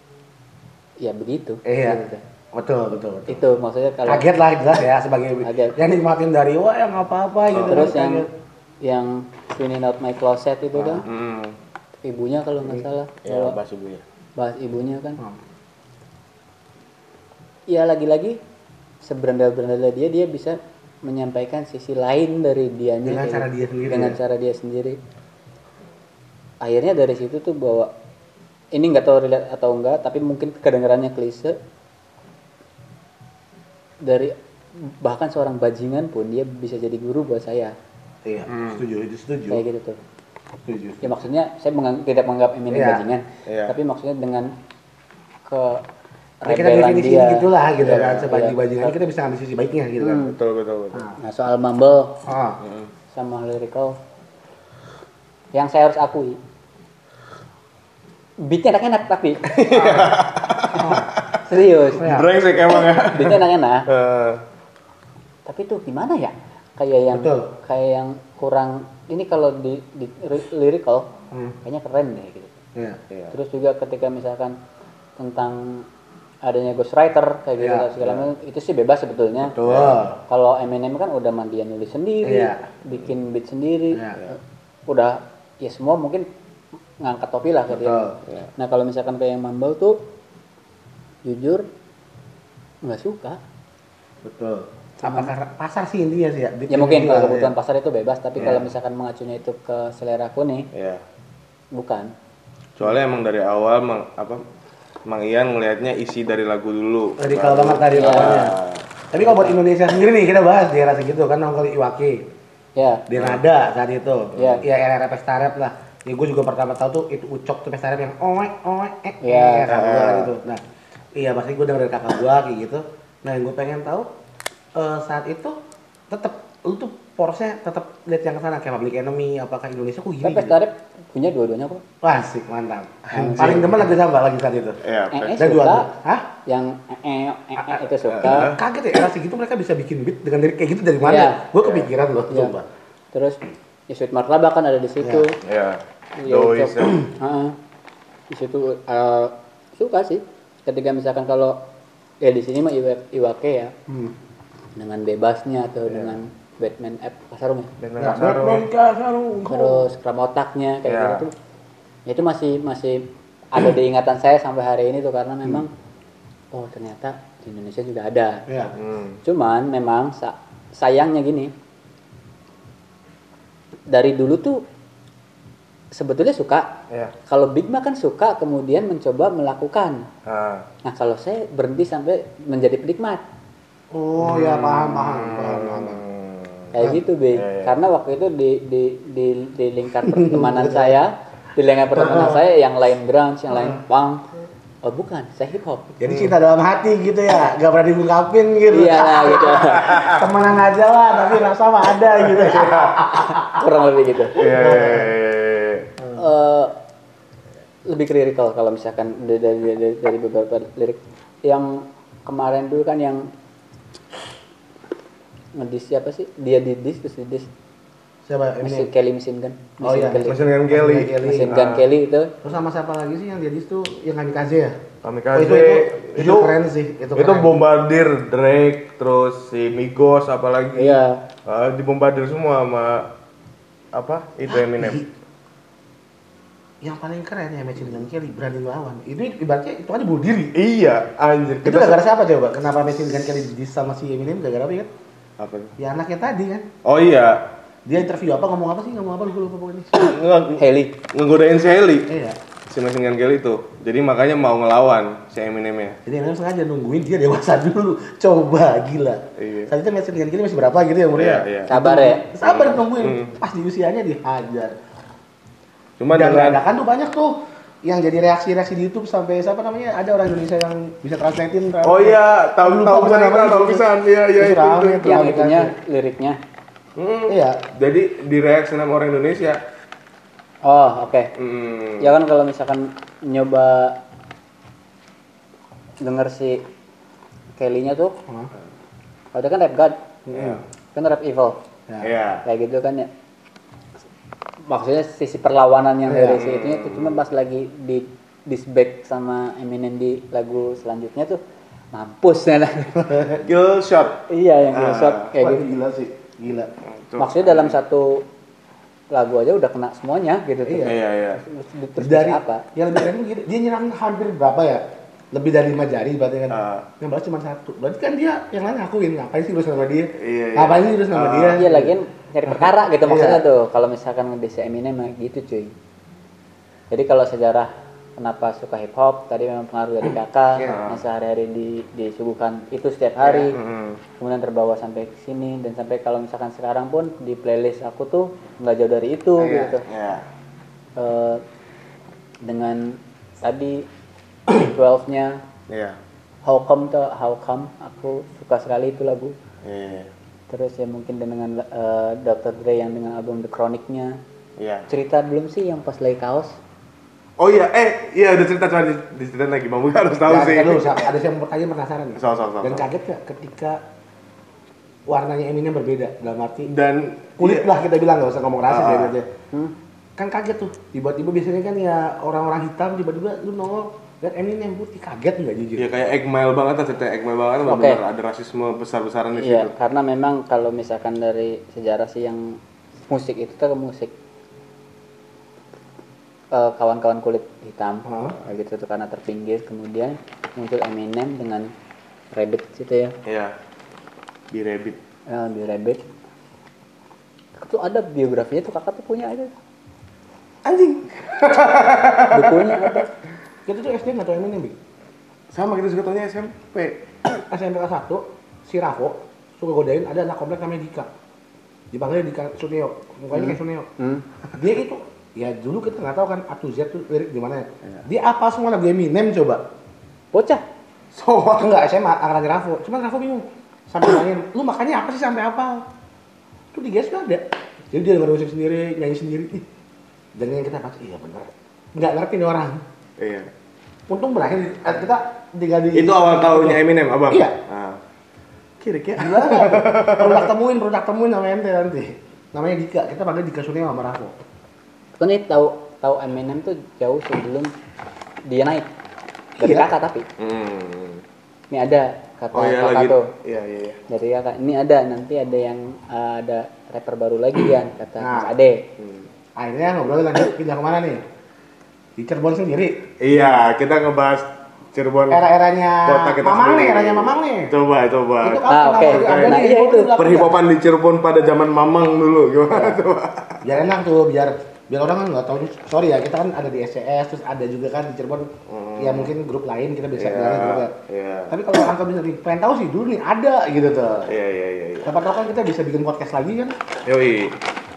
ya begitu. Iya. Gitu tuh. Betul, betul, betul. Itu maksudnya kalau Kaget lah jelas ya sebagai Kaget. yang nikmatin dari wah yang apa-apa gitu. terus kan, yang kaget. yang cleaning out my closet itu kan Hmm. ibunya kalau nggak salah Ya, kalau bahas ibunya. bahas ibunya kan Hmm. ya lagi-lagi seberandal-berandalnya dia dia bisa menyampaikan sisi lain dari dianya Dengan kayak cara gitu. dia sendiri dengan ya? cara dia sendiri akhirnya dari situ tuh bahwa ini nggak tahu relate atau enggak tapi mungkin kedengarannya klise dari bahkan seorang bajingan pun dia bisa jadi guru buat saya Iya, Hmm. setuju, itu setuju. kayak gitu tuh Setuju. ya maksudnya saya mengang- tidak menganggap Eminem Iya. bajingan Iya. tapi maksudnya dengan ke Nah, kita rebelan definisi dia. gitulah gitu Iya, kan, sebagai iya. bajingan kita bisa ambil sisi baiknya gitu kan. Hmm. Betul, betul, betul. Nah soal mumble Ah, sama lyrical yang saya harus akui beatnya enak-enak tapi serius Iya. Brengsek emang ya. beatnya enak-enak Eh, tapi tuh gimana ya kayak yang Betul. kayak yang kurang ini kalau di, di ri- lyrical Hmm. kayaknya keren deh gitu iya. Iya. terus juga ketika misalkan tentang adanya ghostwriter kayak gitu Iya, segala macam itu sih bebas sebetulnya Betul. kalau Eminem kan udah mandian nulis sendiri Iya. bikin beat sendiri Iya. udah ya semua mungkin ngangkat topi lah ke dia. Betul. Iya. Nah kalau misalkan kayak yang Mumble tuh jujur nggak suka. Betul. Apa karena pasar sih intinya sih ya. Ya mungkin kalau Iya, kebutuhan iya. pasar itu bebas, tapi Iya. kalau misalkan mengacunya itu ke selera aku nih, Iya. bukan. Soalnya emang dari awal mang, apa Mang Ian ngelihatnya isi dari lagu dulu. Radikal Baru- banget tadi Iya. awalnya. Tapi kalau buat Indonesia sendiri nih kita bahas di era segitu kan nongol Iwaki. Ya, Di Nada saat itu. Iya. Ya era pesta rap lah. Ya gue juga pertama tahu tuh itu Ucok tuh pesta rap yang oek oek eh Iya. eh sama gua kan itu. Nah, iya pasti gue denger dari kakak gua kayak gitu. Nah, yang gue pengen tahu eh, saat itu tetap lu tuh porosnya tetap lihat yang ke sana kayak Public Enemy, apakah Indonesia kok gini? Tapi Pesta Rap punya dua-duanya kok. Wah, asik, mantap. Paling demen lagu siapa lagi saat itu? Iya, Eh, eh, Dan dua suka. tuh. Hah? Yang eh, eh, eh, eh, itu suka. Kaget ya, era segitu mereka bisa bikin beat dengan lirik kayak gitu dari mana? Iya. Gue kepikiran loh, Iya. coba. Terus ya Sweet Martabak kan ada di situ. Iya. Iya, Dois. cocok. Heeh. Di situ eh, suka sih. Ketika misalkan kalau ya di sini mah Iwa- Iwake ya Hmm. dengan bebasnya atau dengan Batman app Kasarung ya. Dan Ya, Sarung. Batman Kasarung. Terus kram otaknya kayak Ya. gitu tuh. Ya itu masih masih ada di ingatan saya sampai hari ini tuh karena memang oh ternyata di Indonesia juga ada. Iya. Hmm. Cuman memang sa- sayangnya gini. Dari dulu tuh sebetulnya suka. Iya. Kalau Big Ma kan suka kemudian mencoba melakukan. Ah. Nah, kalau saya berhenti sampai menjadi penikmat. Oh ya paham paham paham paham. Kayak gitu, Be. Iya, iya. Karena waktu itu di di di, di lingkar pertemanan saya, di lingkar pertemanan saya yang lain grunge, yang lain punk. Oh, bukan, saya hip hop. Jadi cinta dalam hati gitu ya, gak pernah diungkapin gitu. Iya lah gitu. Temenan aja lah, tapi rasa mah ada gitu. Kurang lebih gitu. Iya, iya, iya, iya. Eh, lebih critical kalau misalkan dari, dari, dari, dari beberapa lirik yang kemarin dulu kan yang ngedis siapa sih? Dia di dis terus di dis Siapa Mesin ini? Kelly Mesin Gun. Oh iya, Kelly. Mesin Gun Kelly. Mesin Gun Ah. Kelly itu. Terus sama siapa lagi sih yang dia tuh yang kamikaze ya? Kamikaze. Oh, itu, itu, itu, keren sih, itu, Itu keren. bombardir Drake, terus si Migos apalagi. Iya. Ah, dibombardir semua sama apa? Itu Eminem. Yang paling keren ya Mesin Gun Kelly berani melawan. Itu ibaratnya itu aja bunuh diri. Iya, anjir. Itu gara-gara siapa coba? Kenapa Mesin Gun Kelly di sama si Eminem gara-gara apa ya? apa? tuh? Ya anaknya tadi kan. Oh iya. Dia interview apa ngomong apa sih? Ngomong apa gue lupa pokoknya. Nge- Haley. ngegodain si Haley. Iya. Si Mesin Gun Kelly itu. Jadi makanya mau ngelawan si Eminemnya. Jadi Eminem sengaja nungguin dia dewasa dulu. Coba gila. Iya. Saat itu Mesin Gun Kelly masih berapa gitu ya umurnya? Iya, iya. Sabar ya. Sabar nungguin. Hmm. Pas di usianya dihajar. Cuma Dan dengan dadakan tuh banyak tuh yang jadi reaksi-reaksi di YouTube sampai siapa namanya ada orang Indonesia yang bisa translatein. Oh iya, tahu Lupa tahu gua pisan, namanya. tahu pisan. Iya, iya Terus itu. rame itu. tuh. Yang aplikasi. itunya liriknya. Hmm. Iya. Jadi direaksi sama orang Indonesia. Oh, oke. Hmm. Ya kan kalau misalkan nyoba denger si Kelly-nya tuh, Hah? kalau dia kan rap god, Iya. kan rap evil, Iya. kayak gitu kan ya. Maksudnya sisi perlawanan yang Iya. dari si itunya tuh cuma pas lagi di disback sama Eminem di lagu selanjutnya tuh mampus ya. Kill shot. Iya yang Ah. shot kayak Wah, gitu. itu gila sih. Gila. Tuh. Maksudnya dalam satu lagu aja udah kena semuanya gitu tuh. Iya. Iya, iya. Terus, terus Dari apa? yang lebih keren tuh gini, dia nyerang hampir berapa ya? Lebih dari lima jari berarti kan. Ah. Yang balas cuma satu. Berarti kan dia yang lain ngakuin ngapain sih terus sama dia? Iya, iya. Ngapain sih terus sama Ah. dia? Iya lagian cari perkara gitu maksudnya Iya. tuh. Kalau misalkan ngedesi Eminem mah gitu cuy. Jadi kalau sejarah kenapa suka hip hop tadi memang pengaruh dari kakak Iya. yang sehari-hari di, disuguhkan itu setiap hari. Hmm. Kemudian terbawa sampai ke sini dan sampai kalau misalkan sekarang pun di playlist aku tuh nggak jauh dari itu Iya. gitu. Iya. Eh, dengan tadi twelve-nya Iya. How Come tuh How Come aku suka sekali itu lagu. Iya. Terus ya mungkin dengan eh, dokter Dre yang dengan album The Chronic-nya. Iya. Cerita belum sih yang pas lagi kaos? Oh iya, eh iya udah cerita coba di- diceritain lagi. Mau harus tahu Ya, sih. kan lu, ada yang pertanyaan penasaran nih. Soal, soal, soal. Dan kaget gak ketika warnanya Eminem berbeda dalam arti Dan kulit iya. lah kita bilang nggak usah ngomong rasis Ah. ya berarti. Hmm? Kan kaget tuh tiba-tiba biasanya kan ya orang-orang hitam tiba-tiba lu nongol lihat Eminem putih kaget nggak jujur? Ya kayak Egg Mile banget lah, cerita Egg Mile banget Oke. benar ada rasisme besar-besaran di Iya, situ. karena memang kalau misalkan dari sejarah sih yang musik itu tuh musik eh, kawan-kawan kulit hitam Hah? kayak gitu tuh karena terpinggir kemudian muncul Eminem dengan Rabbit situ ya, Iya. Di Rabbit. ya di Rabbit itu ada biografinya tuh kakak tuh punya aja Anjing. bukunya ada. Kita tuh S D nggak tahu Eminem Bik. Sama kita juga taunya S M P. S M P kelas satu si Rafo suka godain ada anak komplek namanya Dika. Dipanggil Dika Suneo, mukanya kayak Suneo. Hmm. Dia itu ya dulu kita nggak tahu kan A to Z tuh lirik di mana ya. Dia apa semua lagu Eminem coba. Bocah. Soal. Enggak S M A angkatan Rafo. Cuman Rafo bingung. Sampai nanyain, "Lu makanya apa sih sampai apa?" Tuh di G S juga ada. Jadi dia dengar musik sendiri, nyanyi sendiri. Ih, dan yang kita pas, iya bener. Nggak ngerti nih orang. Iya. Untung berakhir eh, kita tinggal di. Itu awal tahunnya Eminem, abang. Iya. Nah. Kira-kira. Gila. Produk temuin, produk temuin nama ente nanti. Namanya Dika. Kita panggil Dika Surya sama Rafo. Aku nih tahu tahu Eminem tuh jauh sebelum dia naik. Dari Iya. kakak tapi. Hmm. Ini ada kata Oh iya kakak lagi. tuh. Iya iya iya. Dari kakak. Ini ada nanti ada yang uh, ada rapper baru lagi kan kata Nah. Mas Ade. Hmm. Akhirnya ngobrol lanjut pindah kemana nih? Di Cirebon sendiri. Iya, kita ngebahas Cirebon. Era-eranya Kota kita Mamang nih, sendiri. eranya Mamang nih. Coba coba. Itu kan Ah, oke. kenapa ada Nah, nih, iya hip-hop itu. di belakang Perhipopan di Cirebon pada zaman Mamang dulu gimana coba? ya. Biar enak tuh, biar biar orang kan nggak tahu. Sorry ya, kita kan ada di S C S, terus ada juga kan di Cirebon. Hmm. Ya mungkin grup lain kita bisa Iya, bilangnya grup ya. iya. Tapi kalau orang bisa pengen tahu sih dulu nih ada gitu tuh. Iya iya iya. iya. Siapa tahu kan kita bisa bikin podcast lagi kan? Yoi.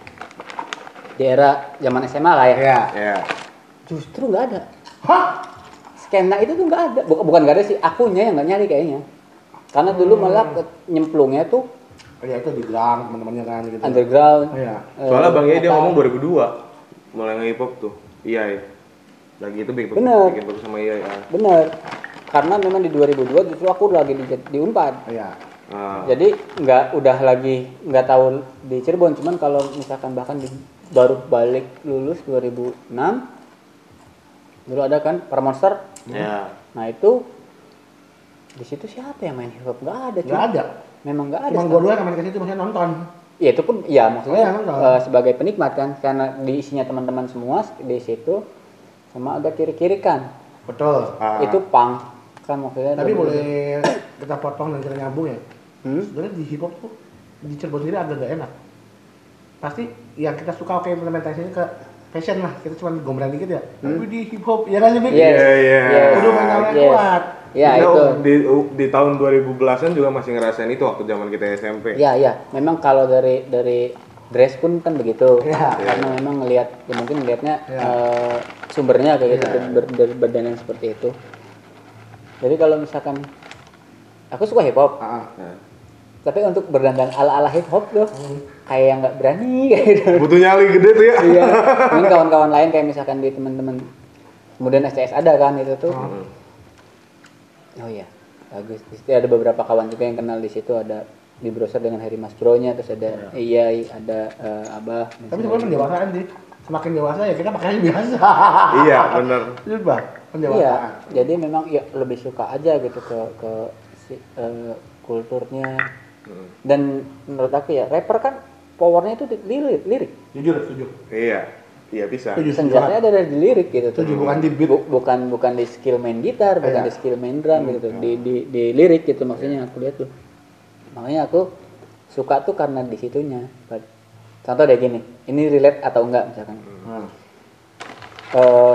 Di era zaman S M A lah ya. Iya. Iya. Justru nggak ada. Hah? Skena itu tuh nggak ada. Bukan bukan nggak ada sih. Akunya yang nggak nyari kayaknya. Karena dulu malah ke- nyemplungnya tuh Oh ya itu di gang teman-temannya kan gitu. underground. Iya. eh, Soalnya Bang Yai dia metal. ngomong dua ribu dua mulai nge-hip hop tuh. Iya iya. Lagi itu bikin Bener. bikin bagus sama Iya ya. Bener. Karena memang di dua ribu dua justru aku lagi di, di Unpad. Iya. Ah. Jadi nggak udah lagi nggak tahu di Cirebon. Cuman kalau misalkan bahkan di, baru balik lulus dua ribu enam dulu ada kan Para Monster. Ya. Nah itu di situ siapa yang main hip hop? Nggak ada. cuy. Nggak ada. Memang nggak ada. Cuma sekarang. gua doang yang main ke situ maksudnya nonton. Ya itu pun ya maksudnya Oh, iya, nonton. eh, sebagai penikmat kan karena diisinya teman-teman semua di situ sama agak kiri-kiri kan. Betul. Ah. Itu punk kan maksudnya. Tapi double- boleh kita potong dan kita nyambung ya. Hmm? Sebenarnya di hip hop tuh di Cirebon sendiri agak gak enak. Pasti yang kita suka oke implementasinya ke fashion lah. Kita cuma gombran dikit ya. Tapi di hip hop ya kan sih Bik? Yes. Iya, iya. Yes. Kudu main yang Yes. kuat. Ya Kita itu. di di tahun dua ribu belasan juga masih ngerasain itu waktu zaman kita S M P. Ya ya, memang kalau dari dari dress pun kan begitu. Ya. Karena memang ngelihat ya mungkin ngelihatnya Ya. eh, sumbernya kayak gitu Ya. ber, ber, berdandan seperti itu. Jadi kalau misalkan aku suka hip hop, Ah, Nah, tapi untuk berdandan ala-ala hip hop tuh kayak yang nggak berani kayak gitu. butuh nyali gede tuh ya. Iya. Mungkin kawan-kawan lain kayak misalkan di teman-teman kemudian S C S ada kan itu tuh. Hmm. Oh iya, bagus. Di situ ada beberapa kawan juga yang kenal di situ ada di browser dengan Harry Mas Bro-nya terus ada iya ada eh, Abah. tapi sebenarnya pendewasaan sih. Semakin dewasa ya kita pakainya biasa. Iya, bener. Coba Iya, pendewasaan. jadi memang ya lebih suka aja gitu ke ke si, eh, kulturnya. Hmm. Dan menurut aku ya rapper kan powernya itu di lirik, lirik. Jujur, setuju. Iya. Iya bisa. Setuju, setuju. Senjatanya ada di lirik gitu. tuh. Setuju, bukan di beat. Bu- bukan bukan di skill main gitar, bukan Iya. di skill main drum gitu. Di di di lirik gitu maksudnya aku lihat tuh. Makanya aku suka tuh karena di situnya. Contoh deh gini, ini relate atau enggak misalkan. Hmm. Eh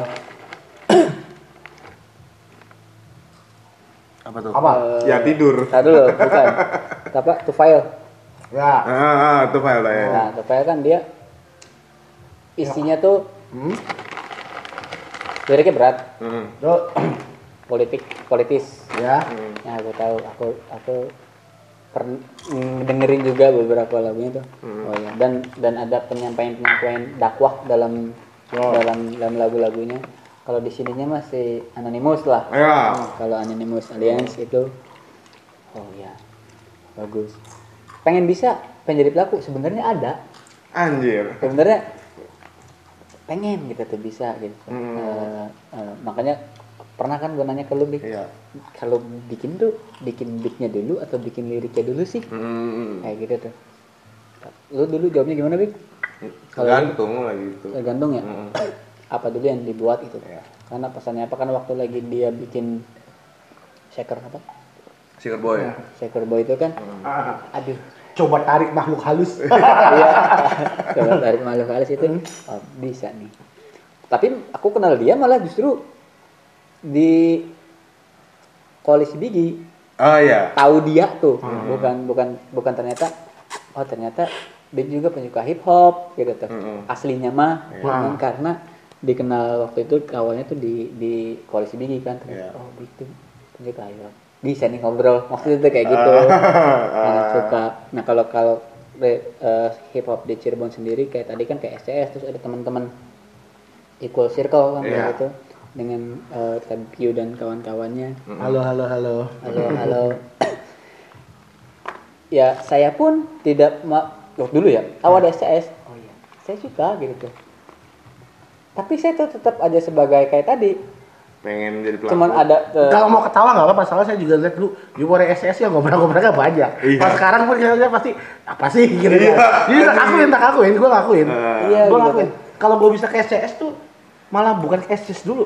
Apa tuh? Apa? Ya tidur. Tar dulu, bukan. Apa? To file. Ya. Ah, ah, itu file ya. Nah, to file kan dia isinya tuh Hmm. liriknya berat, Hmm. Tuh. politik, politis. Ya. Ya aku tahu, aku aku pernah dengerin juga beberapa lagunya tuh. Oh ya, dan dan ada penyampaian penyampaian dakwah dalam Oh. dalam dalam lagu-lagunya. Kalau di sininya masih Anonymous lah. Ya. Nah, kalau Anonymous Alliance itu, oh ya, bagus. Pengen bisa, pengen jadi pelaku sebenarnya ada. Anjir. Sebenarnya pengen gitu tuh bisa gitu. Hmm. Eh, eh, makanya pernah kan gue nanya ke lu, Bik, Iya. kalau bikin tuh bikin beatnya dulu atau bikin liriknya dulu sih? Hmm. Kayak gitu tuh. Lu dulu jawabnya gimana, Bik? Kalau- Gantung lagi itu. Tergantung ya. Hmm. Apa dulu yang dibuat itu? Iya. Karena pesannya apa? Karena waktu lagi dia bikin shaker apa? Shaker boy. Shaker boy itu kan, Ah. aduh. Coba tarik makhluk halus. Iya. Coba dari makhluk halus itu, oh, bisa nih. Tapi aku kenal dia malah justru di koalisi Bigi. Oh iya. Tahu dia tuh, bukan bukan bukan ternyata, oh ternyata Big juga penyuka hip hop gitu tuh. Mm-mm. Aslinya mah, Iya. cuman karena dikenal waktu itu awalnya tuh di di koalisi Bigi kan. Ternyata, Iya. oh Big tuh penyuka hip hop. Bisa nih ngobrol, maksudnya tuh kayak gitu. Yang suka. Nah kalau kalau uh, hip hop di Cirebon sendiri kayak tadi kan kayak S C S, terus ada teman-teman Equal Circle kan Yeah. gitu dengan uh, Tabio dan kawan-kawannya. Halo halo halo. Halo halo. Ya saya pun tidak ma- oh, dulu ya awal ada S C S. Oh iya, saya suka gitu tuh. Tapi saya tuh tetap aja sebagai kayak tadi. Pengen jadi pelaku. Cuman ada uh, Kalau mau ketawa nggak apa-apa, soalnya saya juga lihat dulu di War S S ya ngobrol-ngobrolnya banyak. Iya. Pas sekarang pun kita lihat pasti apa sih gitu Iya. kan. Jadi tak akuin, tak akuin, gue ngakuin. Uh, Iya, gue gitu ngakuin. Kalau gue bisa ke S C S tuh malah bukan ke S C S dulu.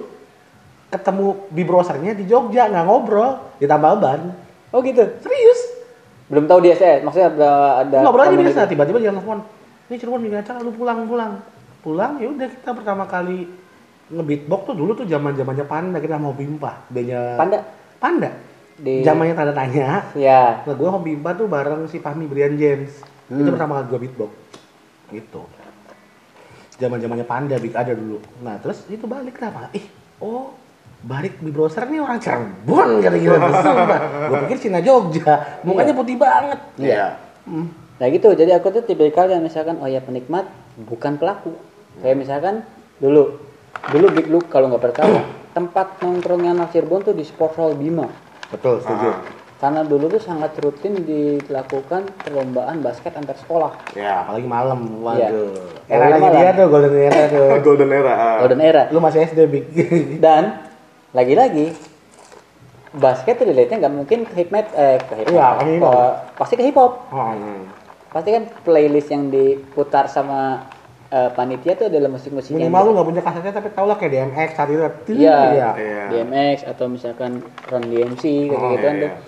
Ketemu di browsernya di Jogja, nggak ngobrol, ditambah ban. oh gitu. Serius? Belum tahu di S C S, maksudnya ada ada Ngobrol aja community. biasa, tiba-tiba dia telepon. Ini Cirebon bikin acara, lu pulang pulang. Pulang ya udah kita pertama kali nge-beatbox tuh dulu tuh zaman-zamannya Panda, kita mau Bimpa, bandnya Panda Panda. di Zamannya tanda tanya. ya. Nah, gue Home Bimpa tuh bareng si Fahmi Brian James. Hmm. Itu pertama kali gue beatbox. Gitu. Zaman-zamannya Panda big ada dulu. Nah, terus itu balik kenapa? Ih, oh, balik di browser nih orang Cirebon kata gitu. Gue pikir Cina Jogja, mukanya putih banget. Iya. Hmm. Nah gitu, jadi aku tuh tipikal yang misalkan oh ya penikmat bukan pelaku. Kayak misalkan dulu dulu Big Look kalau nggak percaya tempat nongkrongnya anak Cirebon tuh di Sport Hall Bima. Betul, setuju. Ah. Karena dulu tuh sangat rutin dilakukan perlombaan basket antar sekolah. Ya, apalagi malam. Iya. Waduh. Apalagi Era lagi malam. dia tuh, golden era tuh. Golden era. ah. Golden Era. Lu masih S D, Big. Dan lagi-lagi basket tuh relate-nya nggak mungkin ke hip met eh ke hip Iya, hop. ke hip hop. Ke- pasti ke hip hop. Oh, Hmm. Pasti kan playlist yang diputar sama eh, panitia tuh adalah musik-musik yang minimal lu nggak punya kasetnya tapi tau lah kayak D M X saat itu. Iya. Iya. Iya. D M X atau misalkan Run D M C gitu Oh, gitu kan iya, tuh.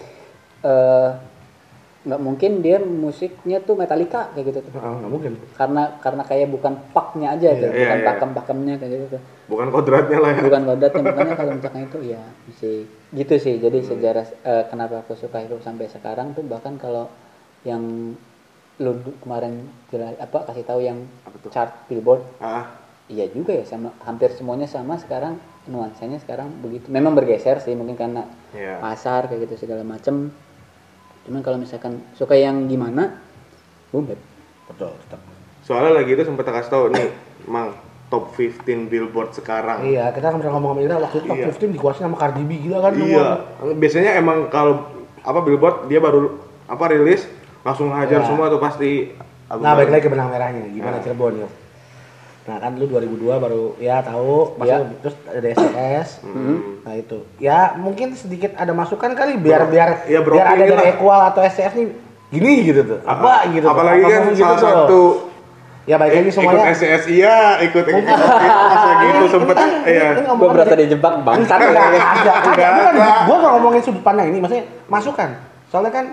Eh, nggak mungkin dia musiknya tuh Metallica kayak gitu tuh. Oh, nggak mungkin. Karena karena kayak bukan paknya aja tuh, Iya, bukan iya. pakem-pakemnya kayak gitu tuh. Bukan kodratnya lah ya. Bukan kodratnya, makanya kalau misalkan itu ya masih gitu sih. Jadi sejarah eh, kenapa aku suka hip hop sampai sekarang tuh bahkan kalau yang lu du- kemarin jelas apa kasih tahu yang Apa tuh? chart Billboard, Ah, iya juga ya sama hampir semuanya sama sekarang nuansanya sekarang begitu. Memang bergeser sih mungkin karena iya. pasar kayak gitu segala macem. Cuman kalau misalkan suka yang gimana, boom bap. Betul, tetap. Soalnya lagi itu sempat kasih tahu nih, Mang, top lima belas Billboard sekarang. Iya, kita kan pernah ngomong sama Ira waktu itu top Iya. lima belas dikuasain sama Cardi B gila kan. Iya. Biasanya emang kalau apa Billboard dia baru apa rilis langsung hajar Iya. semua tuh pasti. album Nah, balik baru. lagi ke benang merahnya. Gimana Nah. Cirebon yuk? Nah, kan lu dua ribu dua baru ya tahu, pas Iya. lu- terus ada S S. Hmm. Nah, itu. Ya, mungkin sedikit ada masukan kali biar biar Iya, biar ada beropini dari lah. Equal atau S C S nih gini gitu tuh. Apa gitu tuh. Apalagi Apa kan ngomong gitu salah tuh. satu Ya baik lagi ik- semuanya. ikut S C S iya, ikut ikut pas lagi itu sempet iya. Gue berasa dijebak bangsat. Enggak, enggak, ada, ada. Enggak Bukan, ada. gua nggak ngomongin sudut pandang ini, maksudnya masukan. Soalnya kan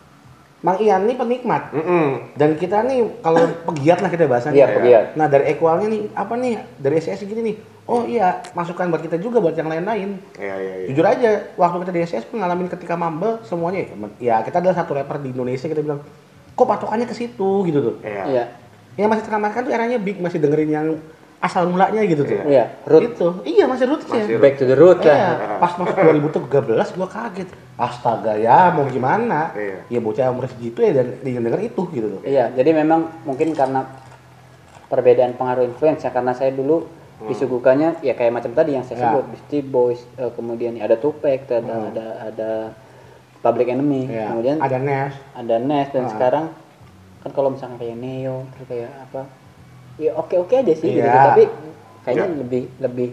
Mang Ian nih penikmat Mm-mm. dan kita nih kalau pegiat lah kita bahasanya. Iya, pegiat. Nah dari equalnya nih apa nih dari S S gini nih. Oh iya masukan buat kita juga buat yang lain-lain. Iya iya iya. Jujur aja waktu kita di S S pun ngalamin ketika Mumble semuanya ya kita adalah satu rapper di Indonesia kita bilang kok patokannya ke situ gitu tuh. Iya. Iya. Yang masih teramatkan tuh eranya Big masih dengerin yang asal mulanya gitu tuh. Iya, root. Itu. Iya masih rootsnya. Masih Back to the root Iya, lah. pas masuk dua ribu tiga belas gua kaget. Astaga ya, mau gimana? Iya. Ya bocah umur segitu ya dan dia denger itu gitu tuh. Iya, jadi memang mungkin karena perbedaan pengaruh influence ya karena saya dulu disuguhkannya ya kayak macam tadi yang saya Ya. sebut Beastie Boys, eh, kemudian ada Tupac, ada Hmm. ada ada Public Enemy, Ya, kemudian ada Nes. ada Nas dan Ah. sekarang kan kalau misalnya kayak Neo terus kayak apa ya oke oke aja sih gitu Iya. tapi kayaknya Ya. lebih lebih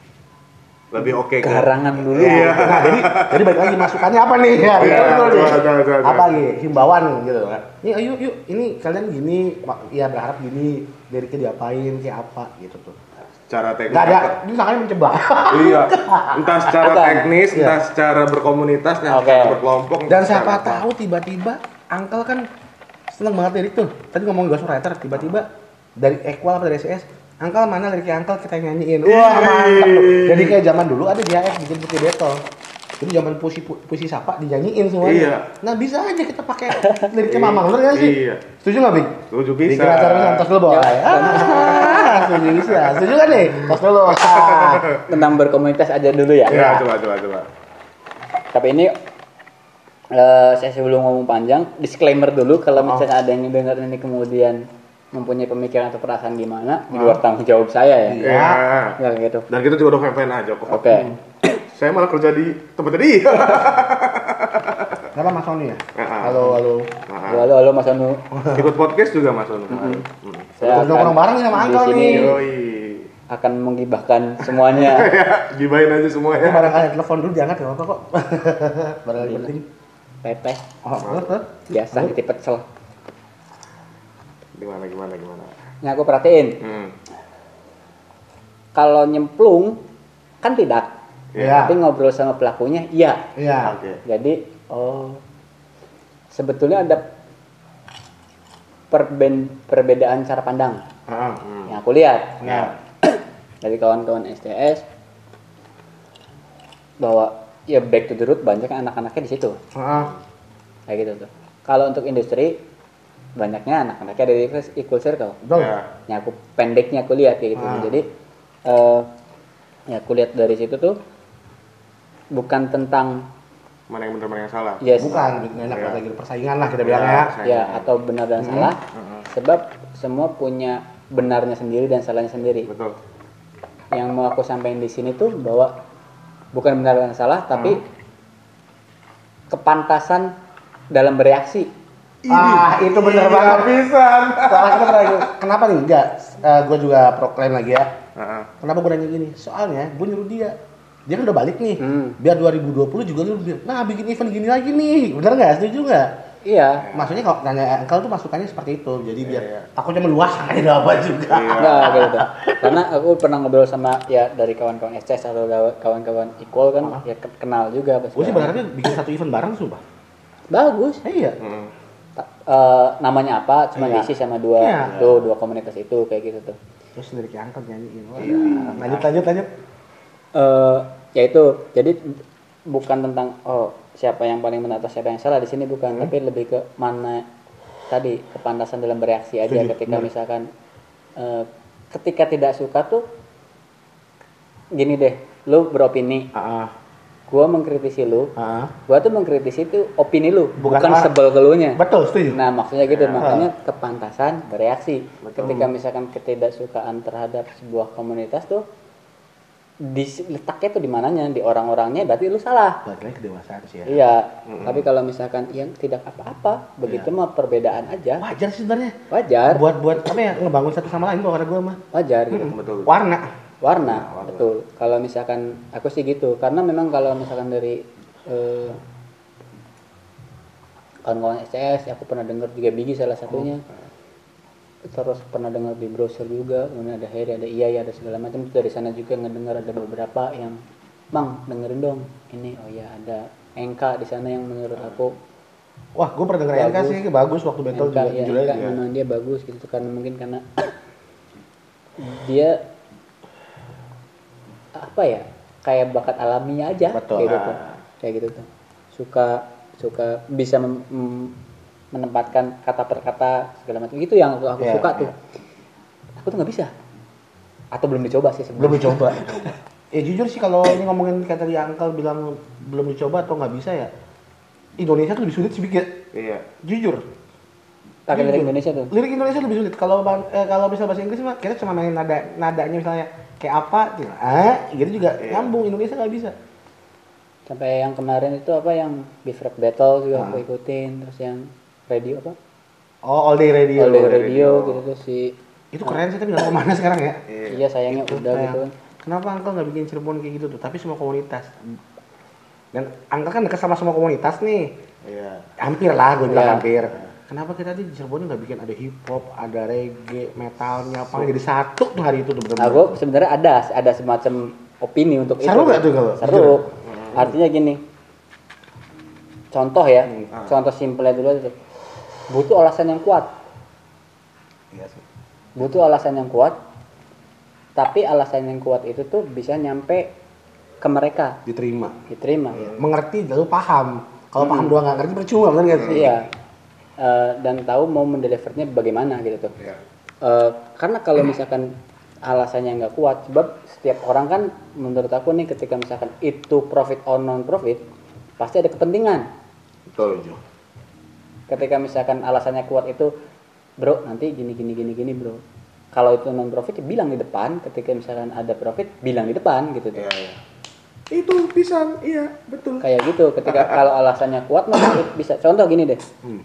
Lebih oke ke garangan dulu. Iya. Nah, jadi jadi balik lagi masukannya apa nih? Ya, Iya, betul nih. coba, coba, coba. Apa nih? Himbauan gitu kan. Nih ayo yuk, ini kalian gini, mak- ya berharap gini, liriknya diapain kayak apa gitu tuh. secara teknis. Enggak ada, ini makanya menjebak. Iya. Entah secara Bukan. teknis, Iya. entah secara berkomunitas, entah Oke. secara berkelompok. Dan entah siapa secara apa. tahu tiba-tiba Uncle kan seneng banget lirik tuh. Tadi ngomong ghostwriter, tiba-tiba dari Equal apa dari S S, Uncle mana liriknya Uncle kita nyanyiin. Wah, mantap tuh. Jadi kayak zaman dulu ada di A F bikin putih battle. Jadi zaman puisi puisi sapa dinyanyiin semuanya. Iya. Nah, bisa aja kita pakai liriknya Mamang, bener nggak sih? Iya. Setuju nggak, Big? Setuju bisa. Bikin acara santos dulu, Boy. Ya. Ah, setuju bisa. Setuju kan nih? Tos dulu. Ah. Tentang berkomunitas aja dulu ya. Ya, coba coba coba. Tapi ini eh, saya sebelum ngomong panjang, disclaimer dulu kalau Oh. misalnya ada yang dengar ini kemudian mempunyai pemikiran atau perasaan gimana, di luar tanggung jawab saya ya. Iya. Ya gitu. Dan kita juga udah fan-fan aja kok. Oke. Saya malah kerja di tempatnya dia. Kenapa Mas Sony ya? Ah. Halo, halo. Nah, Halo, halo Mas Anu. ikut podcast juga Mas Unu kemarin. Hmm. Saya Udah nongkrong bareng nih sama di Uncle sini nih. Yoi. akan menggibahkan semuanya. Gibain aja Ini semuanya. barangkali telepon dulu diangkat ya apa kok. Barangkali penting. Pepeh, Oh, terus, terus. biasa nitip pecel. Gimana gimana gimana. Yang aku perhatiin, Hmm. kalau nyemplung kan tidak, Iya. tapi ngobrol sama pelakunya, iya. Iya. Oke. Jadi, oh, sebetulnya ada perben- perbedaan cara pandang Heeh. Hmm. yang aku lihat Nah, dari kawan-kawan S T S bahwa ya back to the root banyak anak-anaknya di situ, heeh. kayak gitu tuh. Kalau untuk industri banyaknya anak-anaknya dari equal circle. Betul. Ya. Yang aku pendeknya aku lihat kayak gitu. Ah. Jadi eh ya aku lihat dari situ tuh bukan tentang Mana yang benar mana yang salah. yes Bukan, enak Iya. lagi persaingan lah kita Iya, bilang ya. persaingan. ya atau benar dan salah, Heeh. sebab semua punya benarnya sendiri dan salahnya sendiri. Betul. Yang mau aku sampaikan di sini tuh bahwa bukan benar dan salah, tapi kepantasan dalam bereaksi. Ah, itu bener banget. Bisa. Soalnya kita pernah gitu. Kenapa nih? Enggak. gue juga proklaim lagi ya. Heeh. Kenapa gue nanya gini? Soalnya gue nyuruh dia. Dia kan udah balik nih. Hmm. Biar dua ribu dua puluh juga lu biar, nah bikin event gini lagi nih. Bener nggak? Setuju nggak? Iya. Maksudnya kalau nanya Uncle tuh masukannya seperti itu. Jadi biar Iya. takutnya meluas aja apa juga. Iya. Nah, gitu. Karena aku pernah ngobrol sama ya dari kawan-kawan S C S atau gawa- kawan-kawan equal kan, Ah. ya ke- kenal juga. pas Gue sih sekarang. berharapnya bikin satu event bareng sumpah. Bagus. Eh, iya. Hmm. Ta- eh, namanya apa? Cuma Iya. diisi sama dua Iya. tuh, dua komunitas itu kayak gitu tuh. Terus liriknya Uncle nyanyiin. Wah, Iya. Lanjut lanjut lanjut. Eh, ya itu. Jadi bukan tentang oh siapa yang paling benar atau siapa yang salah di sini bukan, tapi lebih ke mana tadi kepantasan dalam bereaksi aja. Setuju, Ketika benar. misalkan eh, ketika tidak suka tuh gini deh, lu beropini, Ah, gua mengkritisi lu, ah. gua tuh mengkritisi itu opini lu, Bukan bukan, ah. sebel ke lu nya. Betul, setuju. Nah maksudnya gitu, Ya. makanya kepantasan bereaksi. Betul. Ketika misalkan ketidaksukaan terhadap sebuah komunitas tuh di letaknya tuh di mananya, di orang-orangnya, berarti lu salah. Balik lagi kedewasaan sih ya. Iya. Tapi kalau misalkan yang tidak apa-apa, begitu Iya. mah perbedaan aja, Wajar sih sebenarnya. wajar, Buat buat apa ya ngebangun satu sama lain kalau kata gue mah. wajar gitu. Betul. Warna. Warna, warna. betul. Kalau misalkan aku sih gitu, karena memang kalau misalkan dari eh, kawan-kawan S C S, aku pernah dengar juga Bigi salah satunya. Terus pernah dengar di browser juga, kemudian ada Heri, ada Iya, ada segala macam. Terus dari sana juga ngedengar ada beberapa yang, Bang, dengerin dong. Ini, oh ya ada Enka di sana yang menurut aku Wah, gue pernah denger Enka Bagus. sih, bagus waktu battle Enka, juga ya, jujur aja. Enka memang dia bagus gitu karena mungkin karena dia apa ya kayak bakat alaminya aja Betul. kayak gitu Ah. kayak gitu tuh suka suka bisa mem- mem- menempatkan kata per kata segala macam itu yang aku, aku Iya, suka iya. tuh aku tuh nggak bisa atau belum dicoba sih Belum sebelumnya dicoba. Ya jujur sih kalau ini ngomongin kayak tadi Uncle bilang belum dicoba atau nggak bisa ya. Indonesia tuh lebih sulit sih bikin. Iya. Jujur. pakai lirik Jujur. Indonesia tuh Lirik Indonesia lebih sulit. Kalau ba- eh, kalau bisa bahasa Inggris mah kita cuma main nada nadanya misalnya kayak apa, gitu. ah, gitu juga Iya. nyambung. Indonesia nggak bisa. sampai yang kemarin itu apa yang Beef Rap Battle juga Ah. aku ikutin terus yang radio apa Oh, all day radio. All Day All Day Radio Radio. gitu tuh si Itu keren sih tapi nggak tahu mana sekarang ya. iya sayangnya Itu udah kayak, gitu kan Kenapa Uncle nggak bikin Cirebon kayak gitu tuh? Tapi semua komunitas. Dan Uncle kan dekat sama semua komunitas nih. Iya. Hampir lah, gue bilang Iya. hampir. Kenapa kita di Cirebon nggak bikin ada hip hop, ada reggae, metalnya, apa jadi satu tuh hari itu tuh Nah, bener-bener. gue sebenarnya ada ada semacam opini untuk itu. Seru nggak tuh kalau? Seru. Jujur. Artinya gini. Contoh ya, Hmm. contoh simpelnya dulu itu. Butuh alasan yang kuat. Iya sih. Butuh alasan yang kuat. Tapi alasan yang kuat itu tuh bisa nyampe ke mereka, Diterima. diterima. Mengerti lalu paham. Kalau paham doang nggak ngerti percuma bener nggak sih? Iya. Eh, dan tahu mau mendelivernya bagaimana gitu tuh. Iya. Eh, karena kalau misalkan alasannya nggak kuat, sebab setiap orang kan menurut aku nih ketika misalkan itu profit or non profit pasti ada kepentingan. Betul, Jo. Ketika misalkan alasannya kuat itu, bro nanti gini gini gini gini bro. Kalau itu non profit bilang di depan. Ketika misalkan ada profit bilang di depan gitu tuh. Iya, iya. Itu pisang, iya betul. Kayak gitu. Ketika kalau alasannya kuat maka bisa. Contoh gini deh. Hmm.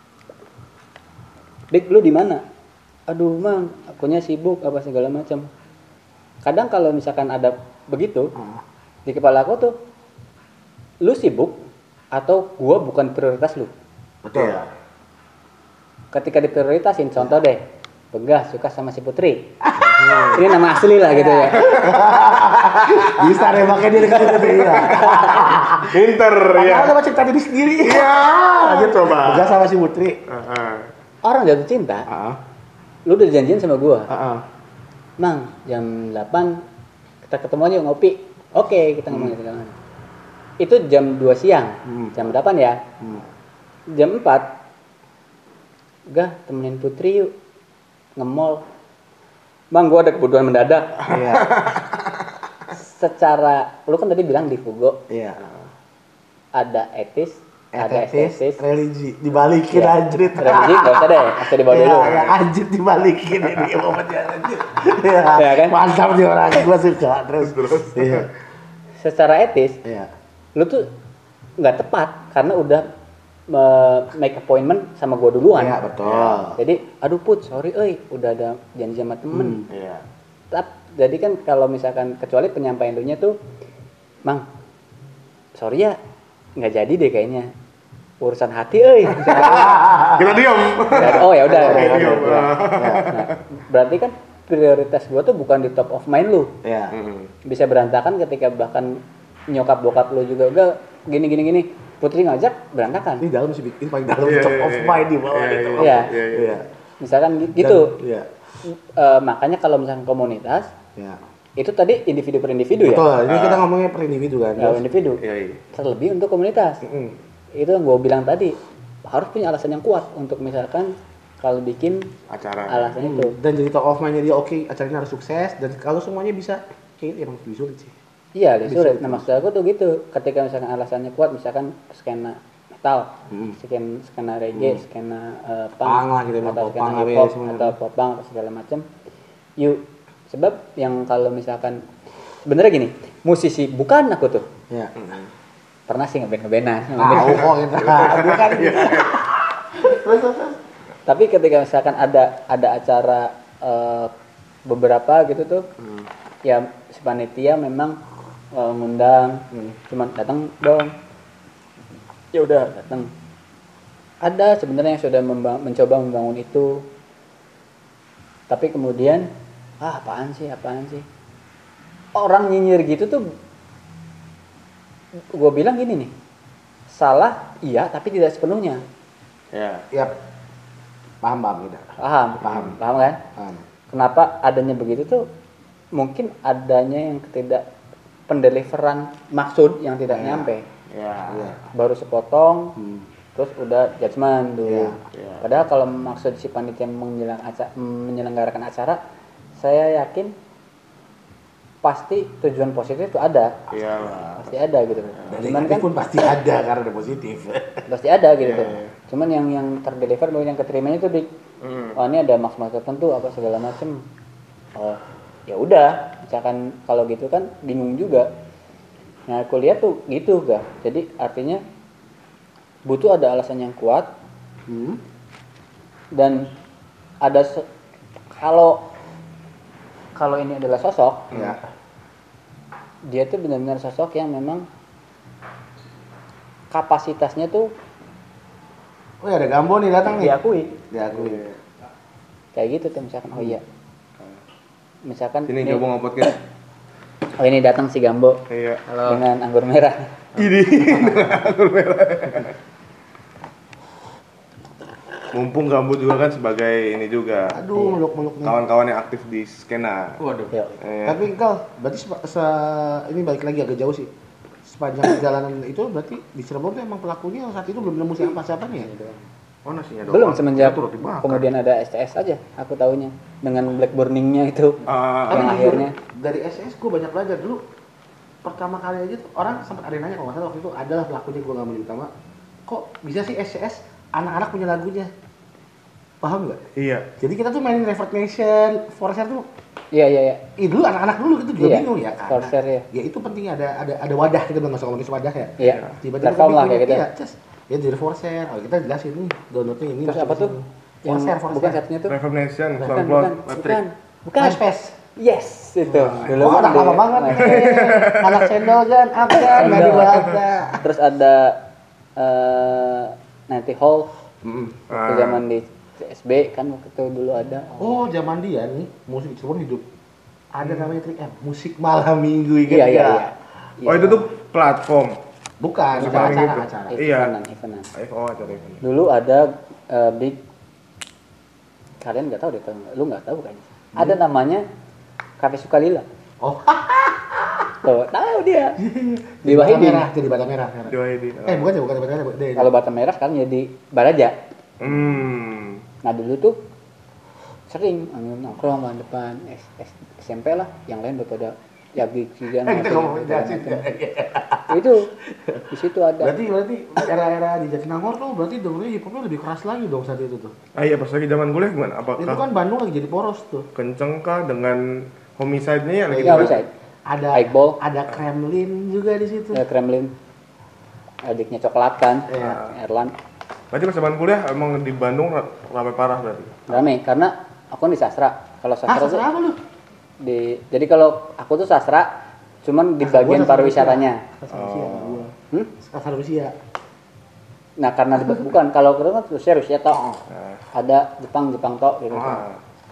Dik lu di mana? Aduh mang, akunya sibuk apa segala macam. Kadang kalau misalkan ada begitu Hmm. di kepala aku tuh, lu sibuk atau gua bukan prioritas lu. Betul. Iya. Ketika diprioritasin, contoh deh, Begah suka sama si Putri. Ini nama asli lah gitu ya. Bisa deh makanya dia dekat itu ya. Pinter ya. Padahal sama cerita diri sendiri. Iya. Lanjut coba. Begas sama si Putri. Heeh. Orang jatuh cinta, Heeh. lu udah janjian sama gua. Heeh. Mang, jam delapan kita ketemu aja ngopi. Oke, kita ngomongin segala macam. Itu jam dua siang. Hmm. Jam delapan ya. Hmm. Jam empat, Gah temenin Putri yuk nge-mall. Bang, gua ada kebutuhan mendadak. Iya. Secara, lu kan tadi bilang di Fugo Iya. ada etis, ada Etetis, estetis. religi dibalikin Ya. anjrit. Religi nggak usah deh, nggak usah dibawa Iya, dulu. ya, anjrit dibalikin ini momennya anjrit. Iya. Iya kan? Mantap nih orang, gua suka. Terus terus. Iya. Secara etis, Iya. lu tuh nggak tepat karena udah me- make appointment sama gua duluan. Iya, betul. Jadi, aduh put, sorry euy, udah ada janji sama temen. Hmm. Iya. Tap, jadi kan kalau misalkan kecuali penyampaian dulunya tuh, Mang, sorry ya, nggak jadi deh kayaknya. Urusan hati, euy. Kita diam. Oh ya udah. Oke, udah, diam. udah. Nah, berarti kan prioritas gua tuh bukan di top of mind lu. Iya. Mm. Bisa berantakan ketika bahkan nyokap bokap lu juga udah gini gini gini. Putri ngajak berantakan. Ini dalam sih, ini paling dalam Iya, top iya, of iya. mind di bawah Iya, itu. iya, Iya. iya, iya. Iya. Misalkan gi- gitu. Dan- Iya. Eh, makanya kalau misalkan komunitas Iya. itu tadi individu per individu ya. Betul, ini kita ngomongnya per individu kan. Kalau individu. Iya, iya. Terlebih untuk komunitas. Mm-mm. Itu yang gue bilang tadi harus punya alasan yang kuat untuk misalkan kalau bikin Acara. alasan itu. Dan jadi top of mind-nya dia oke, acaranya harus sukses dan kalau semuanya bisa, kayak emang lebih sulit sih. Iya, lebih Bisa sulit. itu. Nah, maksud aku tuh gitu. Ketika misalkan alasannya kuat, misalkan skena metal, Hmm. skena, skena reggae, skena uh, punk, Punk lah gitu, atau pop skena punk hip apa hop, ya, semuanya. atau pop punk, atau segala macam. Yuk, sebab yang kalau misalkan sebenarnya gini, musisi bukan aku tuh. Iya. Pernah sih ngeband ngebandan. Tahu kok kita. Bukan. Terus terus. Tapi ketika misalkan ada ada acara uh, beberapa gitu tuh, ya si panitia memang uh, ngundang, cuman datang dong. Ya udah datang. Ada sebenarnya yang sudah memba- mencoba membangun itu, tapi kemudian ah apaan sih apaan sih orang nyinyir gitu tuh, gue bilang gini nih, salah iya tapi tidak sepenuhnya. Iya. Yap. Paham paham kita. Paham, Paham. paham kan? Paham. Kenapa adanya begitu tuh? Mungkin adanya yang tidak pendeliveran maksud yang tidak Ya. nyampe. Iya. Iya. Baru sepotong, Hmm. terus udah judgement dulu. Iya, iya. Padahal kalau maksud si panitia menyelang aca- menyelenggarakan acara, saya yakin pasti tujuan positif itu ada, Iya. pasti ada gitu. Dan Cuman negatif kan pun pasti ada karena ada positif. pasti ada gitu. Iya, tuh. iya. Cuman yang yang terdeliver baru yang keterimanya itu di Hmm. oh ini ada maksud-maksud tertentu apa segala macem. Oh ya udah, misalkan kalau gitu kan bingung juga. Nah aku lihat tuh gitu gak. Jadi artinya butuh ada alasan yang kuat Hmm. dan ada se- kalau kalau ini adalah sosok, Ya. dia tuh benar-benar sosok yang memang kapasitasnya tuh Oh ya ada Gambo nih datang nih. diakui. Diakui. Kayak gitu tuh misalkan oh iya. Misalkan Sini ini- coba ngopodcast. oh ini datang si Gambo Iya. dengan anggur merah. Mumpung Gambu juga kan sebagai ini juga Aduh, meluk-meluk nih. kawan-kawan yang aktif di skena. Waduh. Yuk. Iya. Tapi engkau berarti sepa- se- ini balik lagi agak jauh sih. Sepanjang perjalanan itu berarti di Cirebon tuh emang pelakunya saat itu belum nemu siapa siapanya ya? Oh nasinya doang. Belum semenjak Itu roti bakar. kemudian ada S T S aja aku taunya dengan black burningnya itu Ah, yang Tapi akhirnya jujur, dari S S gue banyak belajar dulu. Pertama kali aja tuh orang sempat ada yang nanya kalau nggak salah waktu itu adalah pelakunya gue nggak mau nyebut nama. kok bisa sih S C S anak-anak punya lagunya? Paham nggak? Iya. Jadi kita tuh main Reverb Nation, Forsair tuh Iya iya iya. Ih dulu anak-anak dulu itu juga Iya, bingung ya kan. Corsair, ya. Ya itu penting ada ada ada wadah kita belum masuk ngomongin wadah ya. Iya. Tiba-tiba Platform kami lah punya, kayak gitu. Iya, just, ya dari Forsair. Oh, kita jelasin nih downloadnya ini. Terus apa tuh? Yang Forsair, Forsair. bukan satunya tuh? Reverb Nation, Bukan, SoundCloud, bukan, Matrix. bukan. Bukan. MySpace. Yes, itu. Dulu Oh, kan udah di- lama banget nih. MySpace. Anak cendol kan, apa kan, nggak Cendol. dibahas. Terus ada eh Nanti Hall Mm. waktu Ah. zaman di C S B kan waktu itu dulu ada. Oh, zaman dia nih, musik seumur hidup. Ada namanya trik M, musik malam minggu ingat Iya iya nggak? iya. Oh itu tuh platform. Bukan, Musik ada malam minggu. acara-acara. Iya. Evenan, evenan. Oh acara event. Dulu ada eh, big kalian nggak tahu deh, tahu nggak? Lu nggak tahu kayaknya. Ada namanya Cafe Sukalila. Oh, Tuh, tahu dia. Di bata Wahidin. merah, jadi bata merah. merah. Di Wahidin. Eh, bukan ya, bukan bata merah, bukan. Deh. Kalau Batam Merah sekarang jadi Baraja. Hmm. Nah dulu tuh sering angin nongkrong di depan S- S- S M P lah, yang lain udah pada ya gigs juga. Eh, kita ngomongin segala Jasin. macam. Itu di situ ada. Berarti berarti era-era di Jatinangor tuh berarti dengernya hip hopnya lebih keras lagi dong saat itu tuh. Ah iya pas lagi zaman kuliah gimana? Itu Apakah kan Bandung lagi jadi poros tuh. kenceng kah dengan homicide-nya ya lagi? Ya, di- bisa. Ada Aikball. ada Kremlin juga di situ. Ya, Kremlin. Adiknya coklat kan, Iya. Erlan. Berarti pas zaman kuliah emang di Bandung ra- ramai parah berarti. Rame karena aku kan di sastra. Kalau Ah, sastra tuh sastra apa lu? di jadi kalau aku tuh sastra cuman di Sastra bagian gua sastra pariwisatanya. Sastra Rusia, gua. Hmm? Sastra Rusia. Nah, karena di, bukan kalau kita kan Rusia Rusia toh. Nah, Ada Jepang Jepang toh gitu. ah,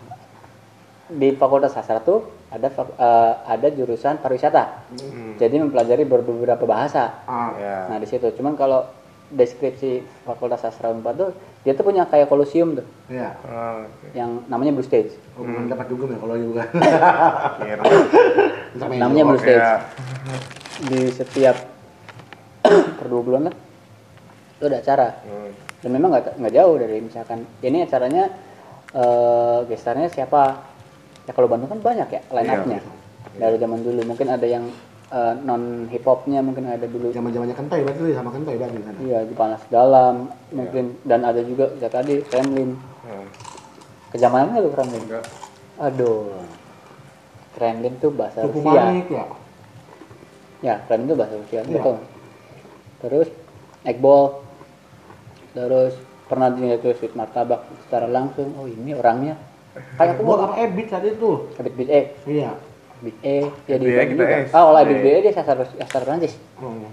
Di Fakultas Sastra tuh ada fak- eh, ada jurusan pariwisata. hmm, Jadi mempelajari beberapa bahasa. Ah, ya. Nah, di situ cuman kalau deskripsi Fakultas Sastra Unpad tuh dia tuh punya kayak kolusium tuh iya. Ah, oke. yang namanya Blue Stage. Oh, bukan dapat dugem ya kalau ini bukan. Kira. Intermezzo. Namanya Blue Oke, Stage. ya. Di setiap per dua bulan lah itu ada acara. Hmm. Dan memang nggak nggak jauh dari misalkan ini acaranya eh gestarnya siapa. Ya kalau Bandung kan banyak ya line Iya. up-nya. Dari zaman dulu mungkin ada yang eh, non hip hopnya mungkin ada dulu. Zaman-zamannya Kentoy berarti lu sama Kentoy berarti kan. Iya, di Panas Dalam mungkin dan ada juga ya tadi Kremlin. Hmm. Kejamanannya tuh Kremlin. Enggak. Aduh. Kremlin tuh bahasa Suku Rusia. Manik ya. Ya, Kremlin tuh bahasa Rusia, Iya. betul. Terus Eggball. Terus pernah dilihat Sweet Martabak secara langsung. Oh, ini orangnya. Kayak aku Gua mau apa Ebit saat itu. Habit Bit E. Iya. Bit E ya di B E Bandung kita juga. S. Oh, kalau Habit B B E. E dia sasar sasar Prancis. Hmm.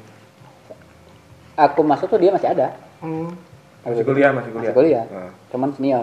Aku masuk tuh dia masih ada. Hmm. Masih kuliah, masih kuliah. Masih kuliah. Nah. Cuman senior.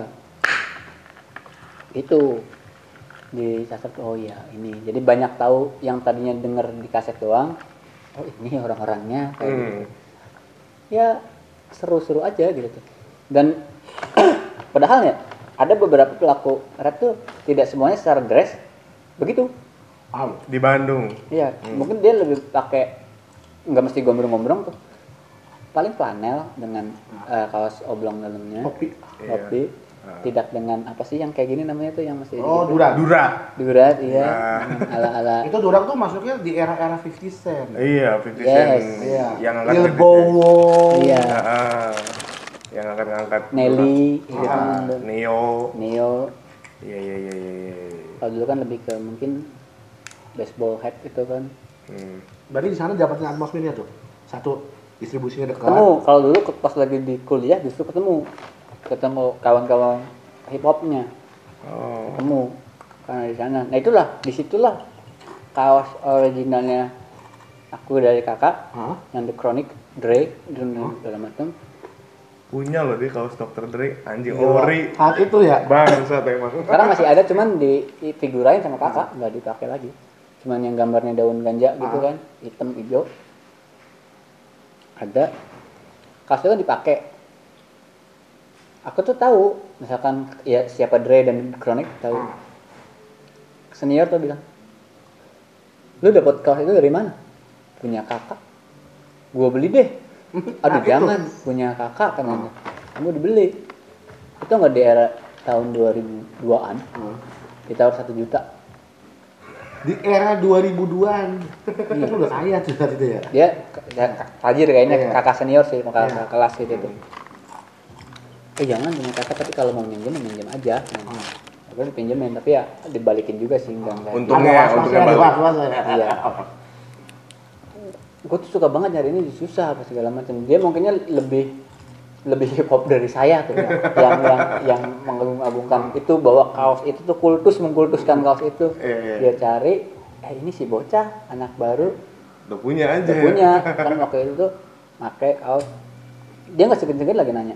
Itu di sasar tuh, oh iya ini. Jadi banyak tahu yang tadinya denger di kaset doang. Oh, ini orang-orangnya kayak Hmm. gitu. Ya seru-seru aja gitu tuh. Dan padahal ya ada beberapa pelaku rap tuh tidak semuanya secara dress begitu. Ah, Di Bandung. Iya, mungkin dia lebih pakai nggak mesti gombrong-gombrong tuh. Paling flanel dengan eh, kaos oblong dalamnya. kopi. Iya. Kopi. Tidak dengan apa sih yang kayak gini namanya tuh yang masih Oh, gitu. Duran. Dura. Durat, iya. Nah. Ala-ala. Itu Duran tuh masuknya di era-era fifty Cent. Iya, fifty Yes. Cent. Iya. Yang angkat Lil fifty Cent. Bowo. Iya. Ah, yang angkat-angkat. Nelly, Dura. gitu Ah, kan. Neo. Neo. Iya, iya, iya, iya. iya. Kalau dulu kan lebih ke mungkin baseball hat itu kan. Hmm. Berarti di sana dapatnya atmosfernya tuh. Satu, distribusinya dekat. Ketemu kalau dulu ke- pas lagi di kuliah justru ketemu ketemu kawan-kawan hip hopnya. Oh. Ketemu karena di sana. Nah itulah disitulah kaos originalnya aku dari kakak Hah? yang The Chronic Dre dan segala macam. Punya loh dia kaos dokter Dre, anjing Gila. ori. Saat itu ya. Bangsat emang. Sekarang masih ada cuman di di figurain sama kakak nggak dipakai lagi. Cuman yang gambarnya daun ganja gitu kan, hitam hijau. Ada kaosnya kan dipakai. Aku tuh tahu, misalkan ya siapa Dre dan Chronic tahu. Senior tuh bilang, lu dapat kaos itu dari mana? Punya kakak. Gua beli deh. Aduh Nah, itu. jangan, punya kakak katanya. Kamu dibeli. Itu nggak di era tahun dua ribu dua-an. Hmm. Ditawar satu juta. Di era dua ribu dua-an. Kan udah kaya tuh saat itu ya. Dia ya, tajir kayaknya, Iya. kakak senior sih, kakak Iya. kelas gitu tuh. Eh jangan punya kakak, tapi kalau mau minjem minjem aja. Oh. Aku dipinjemin, tapi ya dibalikin juga sih enggak enggak. Untungnya, Ada was-was untungnya ya, ada balik. was-was ya. Iya. Gue tuh suka banget nyari ini susah apa segala macam. Dia mungkinnya lebih lebih hip hop dari saya tuh ya. yang yang yang mengagung-agungkan itu bahwa kaos itu tuh kultus, mengkultuskan kaos itu. Iya, iya. Dia cari, eh ini si bocah anak baru Udah punya aja. udah punya kan waktu itu tuh pakai kaos. Dia nggak segan-segan lagi nanya,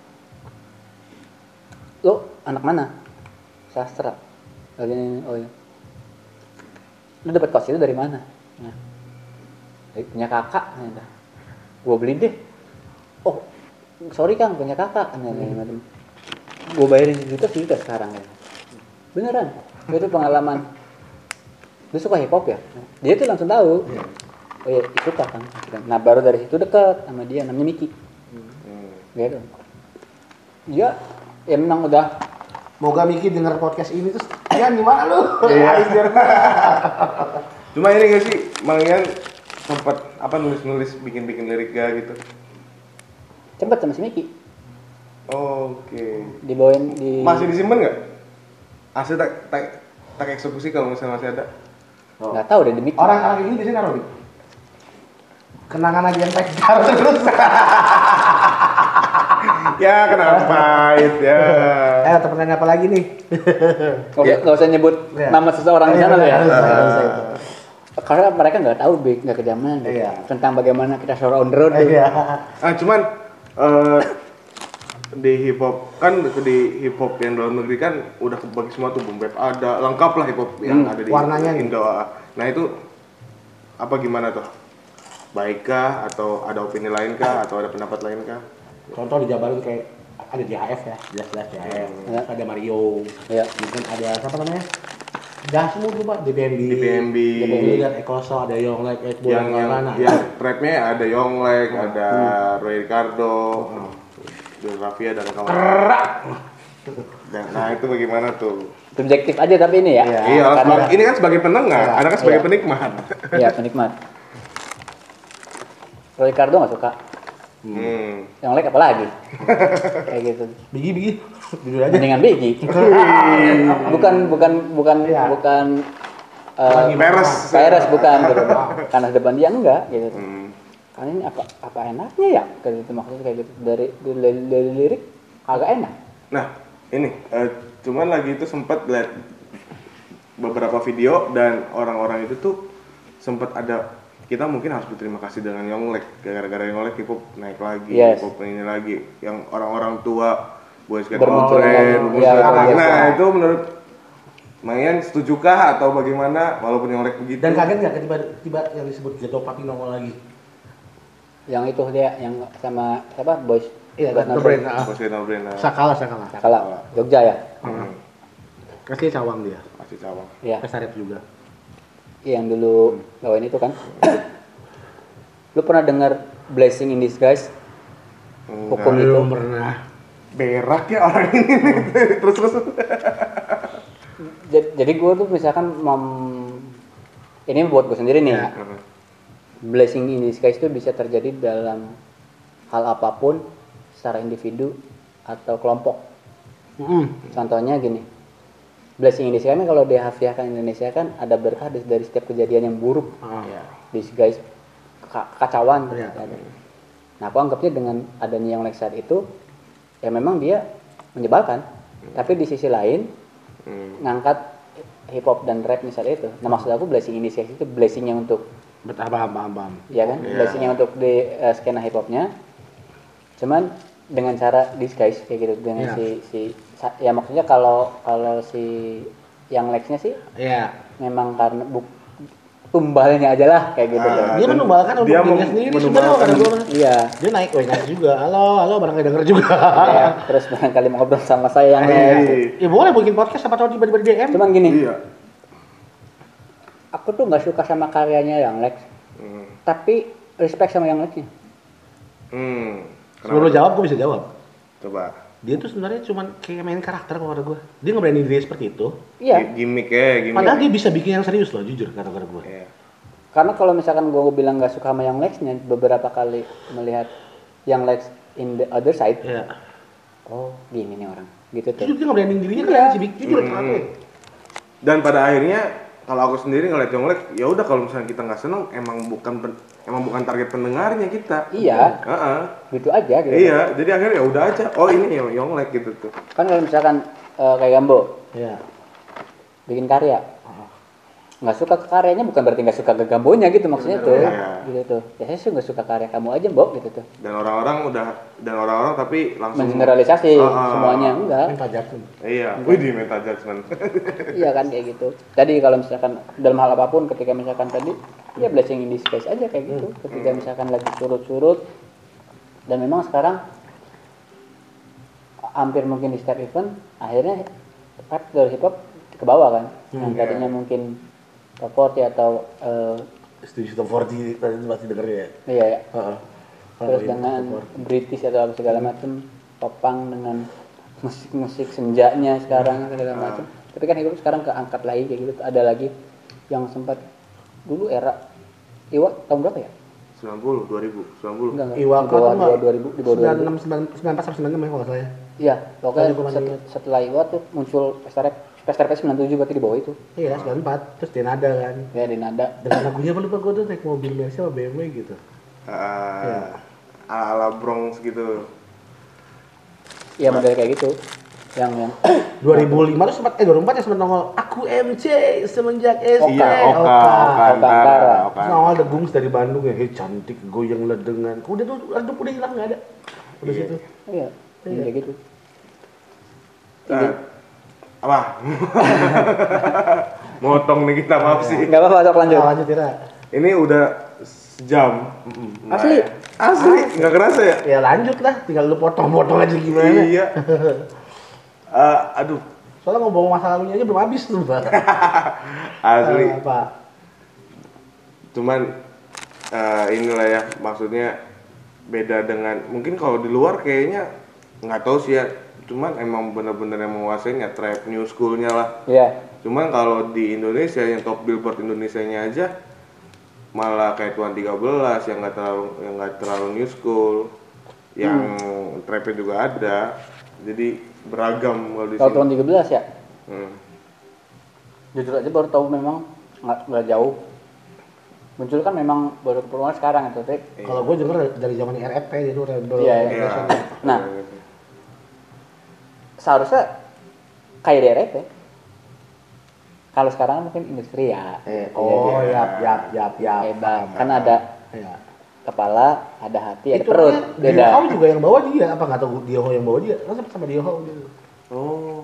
lo anak mana? Sastra. Lagi ini, oh iya. Lu dapat kaos itu dari mana? Nah, dari punya kakak. Gue beli deh. Oh, sorry Kang, punya kakak. Hmm. Gue bayarin sejuta sejuta sekarang ya. Beneran. Itu pengalaman. Lu suka hip hop ya? Dia tuh langsung tahu. Oh iya, suka Kang. Nah baru dari situ dekat sama dia, namanya Miki. Hmm. Gitu. Dia ya memang udah. Moga Miki denger podcast ini terus, Ian gimana lu? Iya. Cuma ini nggak sih, Mang Ian sempat apa nulis-nulis bikin-bikin lirik gak gitu? Cepet sama si Miki. Oke. Dibawain di. Masih disimpan nggak? Asli tak tak tak eksekusi kalau misalnya masih ada. Nggak tahu deh di Miki. Orang-orang ini biasanya naruh nih. Kenangan aja yang pegar terus. Ya kenapa pahit ya. Eh, temenan apa lagi nih? Nggak usah, nggak usah nyebut Iya. nama seseorang di sana Iya, loh ya. harus, harus, harus. Karena mereka nggak tahu Big, nggak kejaman gitu. Iya. Tentang bagaimana kita sore on the road. tuh. Iya. Ah cuman eh, di hip hop kan di hip hop yang dalam negeri kan udah kebagi semua tuh, boom bap ada, lengkap lah hip hop yang Hmm, ada di warnanya nih. Indo. Nah itu apa gimana tuh? Baikkah atau ada opini lain kah atau ada pendapat lain kah? Contoh di Jabar itu kayak ada J H F ya, jelas-jelas J H F. Iya. Ada Mario. Iya. Mungkin ada siapa namanya? Dasmu tuh Pak, D B M B. D B M B D B M B. Dan Ekoso, ada Yonglek, Ekbo, yang yang, mana? yang rapnya ada Yonglek, ada Roy Ricardo, Don Rafia dan kawan. Kerak. Dan- Nah itu bagaimana tuh? Subjektif aja tapi ini ya. Iya. Iya, Karena seba- ini kan sebagai pendengar, Iya. ada kan sebagai Iya. penikmat. iya penikmat. Roy Ricardo nggak suka. Hmm. Yang lain apa lagi? Kayak gitu. Bigi bigi. Jujur aja. Mendingan Biggie. bukan bukan bukan Iya. bukan eh, Lagi Peres. Peres bukan gitu. Karena depan dia enggak gitu. Hmm. Karena ini apa apa enaknya ya kayak gitu maksudnya kayak gitu dari dari, dari lirik agak enak. Nah, ini eh, cuman lagi itu sempat lihat beberapa video dan orang-orang itu tuh sempat ada, kita mungkin harus berterima kasih dengan Yonglek, gara-gara Yonglek hip hop naik lagi, Yes. hip hop ini lagi, yang orang-orang tua Boys Get Bermunculan Oren, lagi. bermunculan Iya, lagi. iya, Nah iya. itu menurut Mayan setujukah atau bagaimana walaupun Yonglek begitu? Dan kaget nggak tiba-tiba yang disebut Geto Papi nongol lagi? Yang itu dia yang sama siapa Boys Iya, Buat The Nonton. Brain. ah. Boys Get Oren, nah. Sakala, Sakala. Sakala Jogja ya. Hmm, Kasih cawang dia. masih cawang. Iya. Pesta rap juga. Yang dulu bawain itu kan. Lu pernah dengar Blessing in Disguise? Hukum itu. Belum pernah. Berak ya orang ini nih. terus terus. Jadi, jadi gue tuh misalkan mem- ini buat gue sendiri nih. Ya. Blessing in disguise itu bisa terjadi dalam hal apapun secara individu atau kelompok. Mm-mm. Contohnya gini. Blessing in disguise kan kalau diharfiahkan Indonesia kan ada berkah dari dari setiap kejadian yang buruk. Ah. Disguise ka- kacauan. Iya. Nah, aku anggapnya dengan adanya yang saat itu ya memang dia menyebalkan. Tapi di sisi lain Hmm. ngangkat hip hop dan rap misalnya itu. Nah, maksud aku blessing in disguise itu blessingnya untuk Betul, paham, paham, paham. ya kan, Iya. blessingnya untuk di uh, skena hip hopnya. Cuman dengan cara disguise kayak gitu dengan Iya. si si sa- ya maksudnya kalau kalau si yang Lexnya sih Iya. memang karena buk, tumbalnya aja lah kayak gitu. Ah, tuh. Dia dan menumbalkan untuk dia dirinya mem- sendiri menumbalkan. sebenarnya kata gua. Iya. Dia naik, weh naik juga. Halo, halo, barangkali denger juga. Ya, terus barangkali mau ngobrol sama saya yang Iya. Lex. Ya boleh bikin podcast, siapa tahu tiba-tiba di D M. Cuman gini, Iya. aku tuh nggak suka sama karyanya yang Lex, Hmm. tapi respect sama yang Lexnya. Hmm. Sebelum lo jawab, gue bisa jawab. Coba. dia tuh sebenarnya cuma kayak main karakter kalau kata gue. Dia nggak berani diri seperti itu. Iya. Gimik ya, gimik. Padahal dia bisa bikin yang serius loh, jujur kata kata gue. Iya. Karena kalau misalkan gue bilang nggak suka sama Young Lex-nya, beberapa kali melihat Young Lex in the other side, Iya. oh gini nih orang, gitu tuh. Jujur dia nggak berani dirinya Iya. kan, jujur jujur Hmm. hmm. Dan pada akhirnya kalau aku sendiri ngeliat Yonglek, ya udah kalau misalnya kita nggak seneng, emang bukan pen- emang bukan target pendengarnya kita. Iya, Heeh. gitu aja. Gitu. Iya, jadi akhirnya ya udah aja. Oh ini ya Yonglek gitu tuh. Kan kalau misalkan eh, kayak Gambo Iya. bikin karya, nggak suka ke karyanya bukan berarti nggak suka ke Gambonya gitu maksudnya tuh, Iya. gitu tuh. Ya saya sih nggak suka karya kamu aja, Mbok, gitu tuh. Dan orang-orang udah dan orang-orang tapi langsung Mengeneralisasi Ah, ah. semuanya enggak. Minta jatuh. Iya, wih di meta judgment. Iya kan kayak gitu. Tadi kalau misalkan dalam hal apapun, ketika misalkan tadi ya blessing in disguise aja kayak gitu. Ketika misalkan lagi surut-surut dan memang sekarang hampir mungkin di setiap event akhirnya rap dari hip hop ke bawah kan. Yang tadinya mungkin top forty atau eh, Setuju top empat puluh tadi itu pasti denger ya. iya ya. Heeh. Terus dengan British atau apa segala macam, popang dengan musik-musik senjanya sekarang segala macam. Tapi kan hip hop sekarang keangkat lagi kayak gitu. Ada lagi yang sempat dulu era Iwa tahun berapa ya? sembilan puluh, dua ribu, sembilan puluh. Enggak enggak. Iwa di bawah kan mah dua ribu, di bawah dua ribu. sembilan puluh enam, sembilan puluh empat sampai sembilan puluh enam ya kalau nggak salah ya. Iya, pokoknya Tadi gua set- ingat. setelah Iwa tuh muncul Pesta Rap, Pesta Rap sembilan puluh tujuh berarti di bawah itu. Iya, sembilan puluh empat. Terus dia nada kan. Ya di nada. Dengan lagunya apa lupa gue tuh naik mobil Mercy sama B M W gitu. Ah, Iya. ala-ala Bronx gitu. Iya model kayak gitu. Yang yang dua ribu lima tuh sempat eh dua ribu empat ya sempat nongol aku M C semenjak S D. Iya, Oka, Oka, Oka Antara, Antara. Oka. Terus nongol The Gungs dari Bandung ya, hei cantik goyang ledengan. Udah tuh redup udah hilang nggak ada. Udah Iya. situ. iya, yang kayak gitu. Eh, apa? Motong nih kita maaf sih. Enggak apa-apa, sok lanjut. Nah, lanjut Tira. Ini udah sejam. Nah, Asli? Asli, nggak kerasa ya? Ya lanjut lah, tinggal lu potong-potong aja gimana. Iya. Eh, aduh, Soalnya ngomong masa lalunya aja belum habis tuh, Pak. asli. Ah, Pak. Cuman eh, inilah ya, maksudnya beda dengan mungkin kalau di luar kayaknya nggak tahu sih ya. Cuman emang bener-bener yang menguasainya trap new schoolnya lah. Iya. Cuman kalau di Indonesia yang top billboard Indonesianya aja malah kayak Tuan tiga belas yang nggak terlalu yang nggak terlalu new school, yang trapnya juga ada. Jadi beragam kalau di Kalau sini. tahun tiga belas ya. Hmm. Jujur aja baru tahu memang nggak nggak jauh. Muncul kan memang baru perkembangan sekarang itu, Trik. Kalau gue denger dari zaman R F P itu rebel. Iya, iya. Iya. Nah, seharusnya kayak D R F ya. Kalau sekarang mungkin industri ya. Eh, oh, Iya, yap, yap, yap, yap. Hebat. Kan ada Iya. kepala, ada hati, ada Itu perut. Dio Beda. Ho juga yang bawa dia, apa nggak tahu Dio Ho yang bawa dia? Kan sama sama Dio Ho gitu. Oh.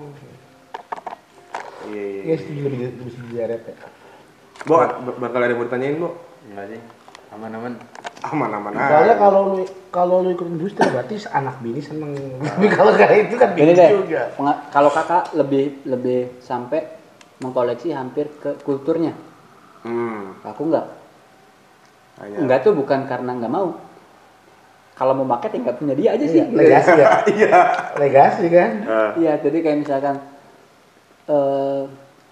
Iya, iya. Iya, setuju lebih lebih setuju D R F ya. Bo, b- bakal ada yang mau ditanyain, Bo? Enggak sih, aman-aman. Aman-aman aja. Soalnya kalau lu kalau lu ikut industri berarti anak bini seneng. Tapi kalau kayak itu kan Gini bini deh, juga. penga- kalau kakak lebih lebih sampai mengkoleksi hampir ke kulturnya. Hmm. Aku enggak. Hanya. Enggak tuh bukan karena enggak mau. Kalau mau pakai tinggal punya dia aja sih. Iya, legasi ya. Iya. Legasi kan. Eh, Iya, jadi kayak misalkan eh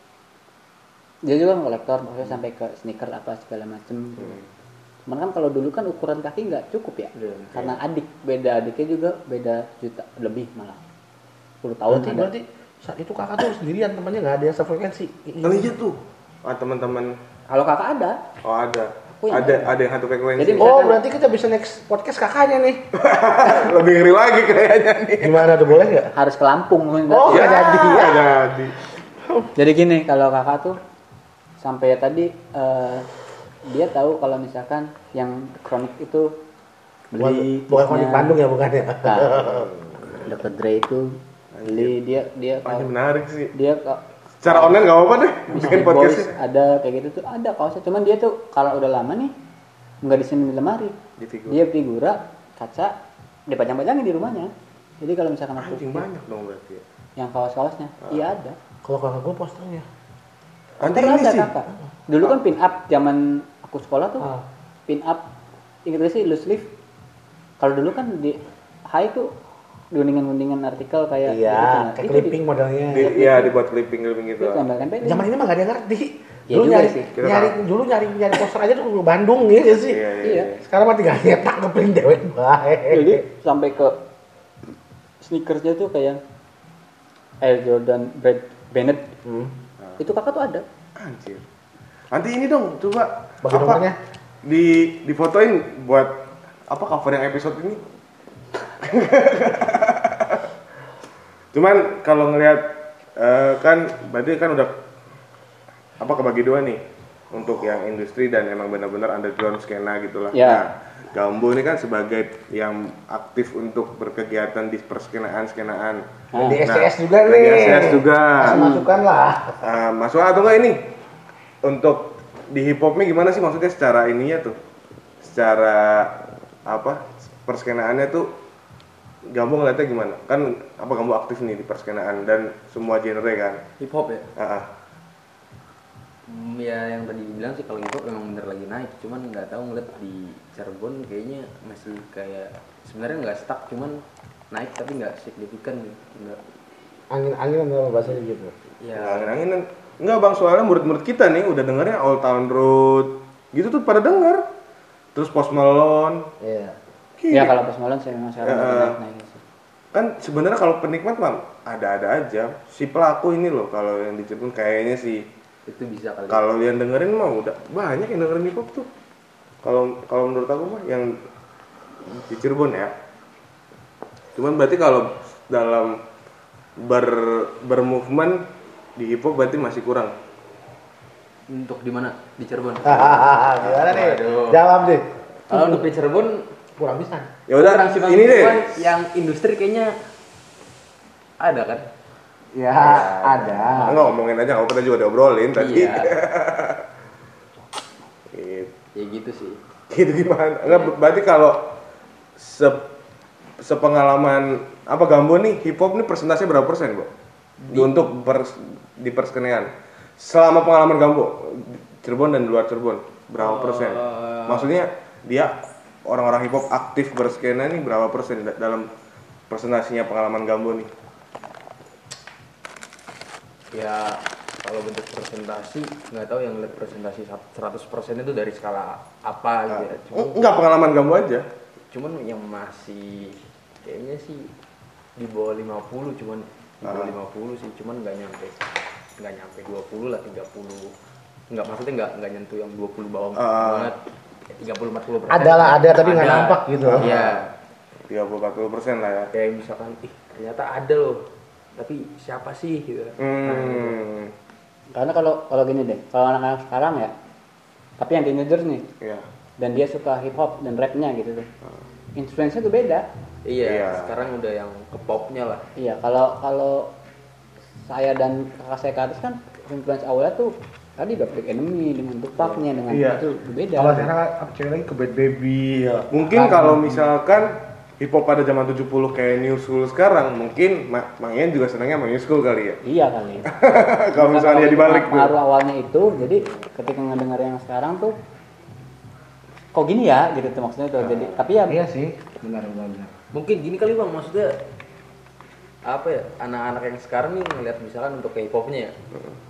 dia juga kolektor, maksudnya sampai ke sneaker apa segala macem. Cuman kan kalau dulu kan ukuran kaki nggak cukup ya, Iya, karena adik beda adiknya juga beda juta lebih malah sepuluh tahun Berarti, ada. berarti saat itu kakak tuh sendirian temannya nggak ada yang sefrekuensi. oh iya tuh. Ah, teman-teman. Kalau kakak ada, Oh, ada. Oh, iya. Ada ada yang satu frekuensi. Jadi- Oh, Misalkan- berarti kita bisa next podcast kakaknya nih. Lebih ngeri lagi kayaknya nih. Gimana tuh, boleh nggak? harus ke Lampung. Oh, Ya. nggak jadi. Nggak jadi. Jadi gini, kalau kakak tuh sampai ya tadi eh, dia tahu kalau misalkan yang kronik itu beli Bukan konik truknya. Bandung ya, bukan ya? Nah, dokter Dre itu beli dia dia Wah, ini kalau menarik sih. dia kok Secara online nggak apa-apa deh. Bikin Beastie Boys podcastnya. ada kayak gitu tuh ada kaosnya, cuman dia tuh kalau udah lama nih nggak disimpan di lemari, Di figur. dia figura kaca dipajang-pajangin di rumahnya. Jadi kalau misalkan aku Anjing banyak dong berarti. ya. yang kaos-kaosnya iya ada. Kalau kakak gue posternya. Anjing Ntar ini ada sih. kakak. Dulu kan pin up zaman aku sekolah tuh Ah. pin up Inggris sih loose sleeve. Kalau dulu kan di high tuh guntingan-guntingan artikel kayak Iya, gitu, kayak itu clipping modelnya. Di- Iya, dibuat clipping-clipping gitu. Itu tempel-tempelin. Zaman ini mah gak ada yang ngerti. Ya Dulu juga nyari, sih. Kita nyari tahu. dulu nyari nyari poster aja tuh ke Bandung ya nggak sih. Iya, iya. Iya. iya. Sekarang mah tinggal nyetak ke print dewek bae. Jadi sampai ke sneakersnya tuh kayak Air Jordan Brad Bennett. Hmm. Itu kakak tuh ada. Anjir. Nanti ini dong, coba Bagi nomornya. di difotoin buat apa cover yang episode ini. Cuman kalau ngelihat eh, kan berarti kan udah apa kebagi dua nih untuk yang industri dan emang benar-benar underground skena gitulah. Ya. Nah, Gambo ini kan sebagai yang aktif untuk berkegiatan di perskenaan-skenaan. Dan di Nah, S C S juga dan nih. di S C S juga. Kasih masukan lah. Uh, masuk atau enggak ini untuk di hip hopnya gimana sih maksudnya secara ininya tuh secara apa perskenaannya tuh Gambo ngeliatnya gimana kan apa Gambo aktif nih di perskenaan dan semua genre kan. Hip hop ya. Ah, ah. Hmm, ya yang tadi dibilang sih kalau hip hop memang bener lagi naik, cuman nggak tahu ngeliat di Cirebon kayaknya masih kayak sebenarnya nggak stuck, cuman naik tapi nggak signifikan gitu. Nggak. Angin-angin atau bahasanya gitu. Ya. Angin-anginan enggak bang soalnya murid-murid kita nih udah dengernya Old Town Road gitu tuh pada denger terus Post Malone. Iya. Ya kalau pas malam saya memang sekarang Ya. lagi naik-naik sih. Kan sebenarnya kalau penikmat mah ada-ada aja si pelaku ini loh kalau yang di Cirebon kayaknya sih Itu bisa kali. kalau yang dengerin mah udah banyak yang dengerin hip hop tuh kalau kalau menurut aku mah yang di Cirebon ya cuman berarti kalau dalam ber bermovement di hip hop berarti masih kurang. Untuk di mana? Di Cirebon. Gimana nih? Waduh. Jawab deh. Kalau untuk di Cirebon Kurang bisa. Ya udah kurang sih, Bang. ini deh Cuman yang industri kayaknya ada kan? Ya, ada. nggak ngomongin aja kalau kita juga udah obrolin tadi. Iya. Gitu. Ya gitu sih. Gitu gimana? Enggak berarti kalau se sepengalaman apa Gambo nih hip hop nih persentasenya berapa persen, Bu? Untuk pers, di perskenean. Selama pengalaman Gambo Cirebon dan luar Cirebon berapa persen? Maksudnya dia orang-orang hip hop aktif berskena nih berapa persen da- dalam presentasinya pengalaman Gambo nih? Ya kalau bentuk presentasi nggak tahu yang lihat presentasi seratus persen itu dari skala apa gitu ya. Cuman, Enggak pengalaman Gambo aja. cuman yang masih kayaknya sih di bawah lima puluh, cuman di bawah lima puluh sih, cuman nggak nyampe nggak nyampe dua puluh lah, tiga puluh. Nggak, maksudnya nggak nggak nyentuh yang dua puluh bawah Ah. banget. tiga puluh empat puluh persen. Ada lah, ada tapi nggak nampak gitu. Iya. tiga puluh sampai empat puluh persen lah ya. Kayak misalkan ih ternyata ada loh. Tapi siapa sih gitu. Hmm. Karena kalau kalau gini deh, kalau anak-anak sekarang ya, tapi yang teenagers nih, Ya. dan dia suka hip hop dan rapnya gitu tuh, influence-nya tuh beda. Iya, Iya. sekarang udah yang ke popnya lah. Iya, kalau kalau saya dan kakak saya ke atas kan influence awalnya tuh tadi Public Enemy dengan Tupac-nya dengan Iya. itu beda. Kalau sekarang apa cewek lagi ke Bad Baby. Iya. Mungkin kalau misalkan hip hop pada zaman tujuh puluh kayak new school sekarang, mungkin Ma- Mang Ian juga senangnya sama new school kali ya. Iya kali. Kalau misalnya dia dibalik tuh. pengaruh awalnya itu, jadi ketika ngedengar yang sekarang tuh kok gini ya gitu tuh maksudnya tuh. Jadi tapi ya Iya sih, benar benar. benar. Mungkin gini kali Bang, maksudnya apa ya, anak-anak yang sekarang nih ngeliat misalkan untuk K-popnya ya,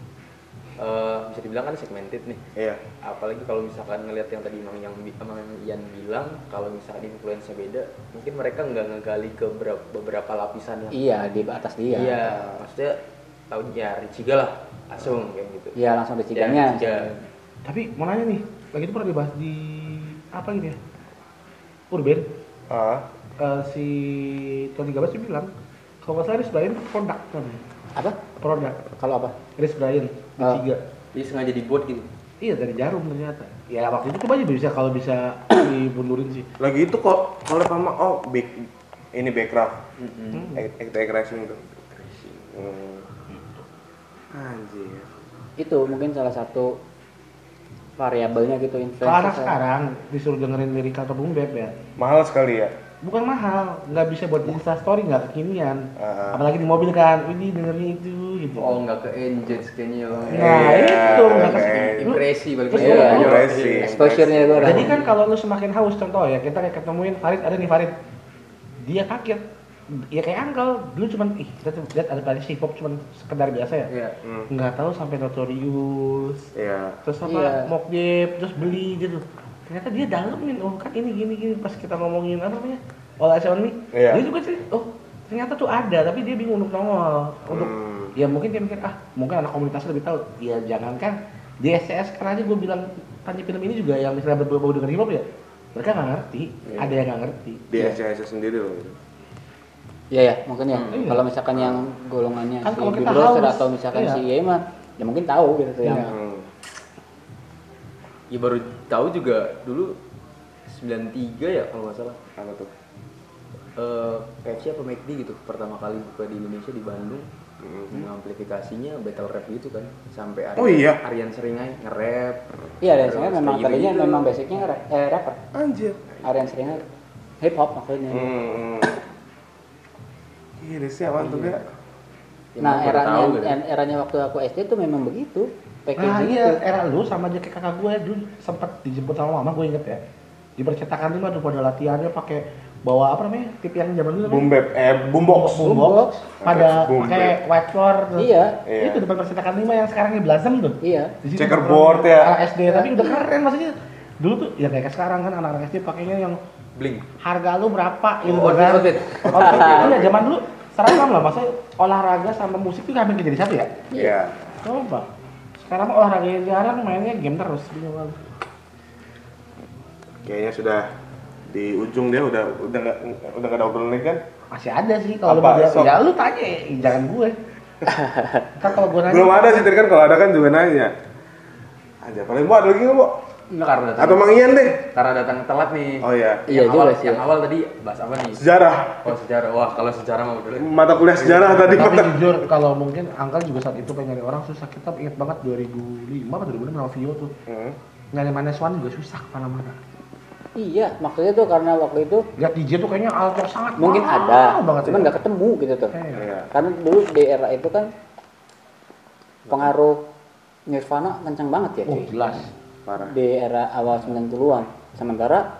eh, bisa dibilang kan segmented nih. Iya. Apalagi kalau misalkan ngeliat yang tadi Mang yang Mang Ian bilang, kalau misalkan influence beda, mungkin mereka nggak ngegali ke beberapa, beberapa lapisan yang iya di atas dia. iya, maksudnya tahu ya Richiga lah, langsung kayak gitu. Iya langsung Ya, diciganya. Richiga. Tapi mau nanya nih, lagi itu pernah dibahas di apa gitu ya? Urban. Ah. Eh, si Tuan tiga belas dia bilang kalau nggak salah Chris Brian produk kan, Apa? produk Kalau apa? Chris Brian di Oh. Ciga. Dia sengaja dibuat gitu. Iya dari Jarum ternyata. Ya waktu itu coba aja bisa kalau bisa dibundurin sih. Lagi itu kok kalau sama oh big ini backcraft. Mm-mm. Ektek racing tuh. Hmm. Anjir. Itu mungkin salah satu variabelnya gitu influence. Kalau anak sekarang disuruh dengerin lirik atau boom bap ya, Mahal sekali ya. bukan mahal, nggak bisa buat Insta story, nggak kekinian. Ah. Apalagi di mobil kan, ini dengerin itu gitu. Oh nggak ke engage kayaknya Bang. Nah Iya, itu nggak oke. kasih. Lu- Impresi balik Terus lagi. lu- Iya, lu- impresi. Exposure-nya gue Jadi kan kalau lu semakin haus contoh ya, kita kayak ketemuin Farid ada nih Farid, dia kaget, ya kayak Uncle dulu cuman ih kita tuh lihat ada playlist hip hop cuman sekedar biasa ya. Iya. Hmm. Nggak tahu sampai Notorious. Iya. Terus apa Iya. Mock Deep terus beli gitu. Ternyata dia dalemin oh kan ini gini gini pas kita ngomongin apa namanya? All Eyes on Me. Iya. Dia juga sih oh ternyata tuh ada tapi dia bingung untuk nongol. Untuk Hmm. ya mungkin dia mikir ah mungkin anak komunitasnya lebih tahu. Ya jangankan di S C S kan aja gue bilang Panji Film ini juga yang misalnya berbau dengan hip hop ya. Mereka nggak ngerti, Iya. ada yang nggak ngerti. Di S C S sendiri loh gitu. Iya ya, mungkin ya. Hmm. Kalau misalkan yang golongannya Kan si kalau kita Big Brother haus, atau misalkan iya. si I E mah, ya mungkin tahu gitu tuh yang. Iya. Hmm. Ya baru tahu juga dulu sembilan tiga ya kalau nggak salah. Apa tuh? Eh, K F C apa McD gitu pertama kali buka di Indonesia di Bandung. Hmm. Dengan amplifikasinya battle rap gitu kan sampai Aryan, Oh iya? Aryan Seringai nge-rap. Iya, Terus dasarnya memang kayak tadinya gitu-gitu. memang basicnya ra- eh, rapper. Anjir. Aryan Seringai hip hop maksudnya. Hmm. Gila sih apaan tuh gak? Ya, Nah, baru eranya tahu gitu. en- eranya waktu aku S D tuh memang begitu. Nah Packaging iya, itu. era lu sama aja kayak kakak gue dulu sempat dijemput sama mama gue inget ya. Di percetakan dulu tuh pada latihannya pakai bawa apa namanya? Tip yang zaman dulu Boom namanya? bap, eh boombox. Boombox. Pada Boom pakai bap. whiteboard tuh. Iya. Iya. Itu depan percetakan lima yang sekarang di Blazem tuh. Iya. Di situ Checkerboard nongkrong ya. anak S D tapi udah keren maksudnya. Dulu tuh ya kayak sekarang kan anak-anak S D pakainya yang Bling. harga lu berapa gitu Oh, kan. outfit, Outfit. Iya, zaman dulu seragam lah maksudnya olahraga sama musik tuh hampir jadi satu ya. Iya. Coba. Sekarang mah olahraga jarang mainnya game terus bingung banget. Kayaknya sudah di ujung dia udah udah nggak udah nggak ada obrolan lagi kan? Masih ada sih kalau lu Apa? mau dia- Sok. ya lu tanya ya, jangan gue. Kan kalau gue nanya Belum ada sih tadi kan kalau ada kan juga nanya. Aja paling Bu ada lagi nggak Bu? Enggak karena datang. Atau Mang Ian deh? Karena datang telat nih. Oh iya. Iya Yang juga awal, sih. Yang awal tadi bahas apa nih? Sejarah. Oh sejarah. Wah kalau sejarah mah udah. Mata kuliah sejarah tadi. tapi mata- jujur kalau mungkin Angkel juga saat itu pengen nyari orang susah. Kita inget banget dua ribu lima atau dua ribu enam sama Vio tuh. Hmm. Nyari Maneswan juga susah kemana-mana. Iya, maksudnya tuh karena waktu itu Lihat D J tuh kayaknya alter sangat mungkin mahal ada, banget cuman ya. nggak ketemu gitu tuh. Eh, Iya. Karena dulu di era itu kan pengaruh Nirvana kencang banget ya, Oh cuy. jelas. Parah. Di era awal sembilan puluhan. Sementara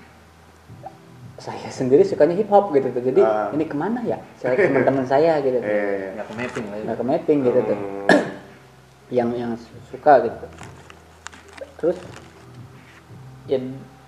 saya sendiri sukanya hip hop gitu tuh. Jadi Ah. ini kemana ya? Saya teman-teman saya gitu tuh. Eh. Nggak ke mapping lah ya. Nggak ke mapping gitu tuh. Hmm. yang yang suka gitu. Terus ya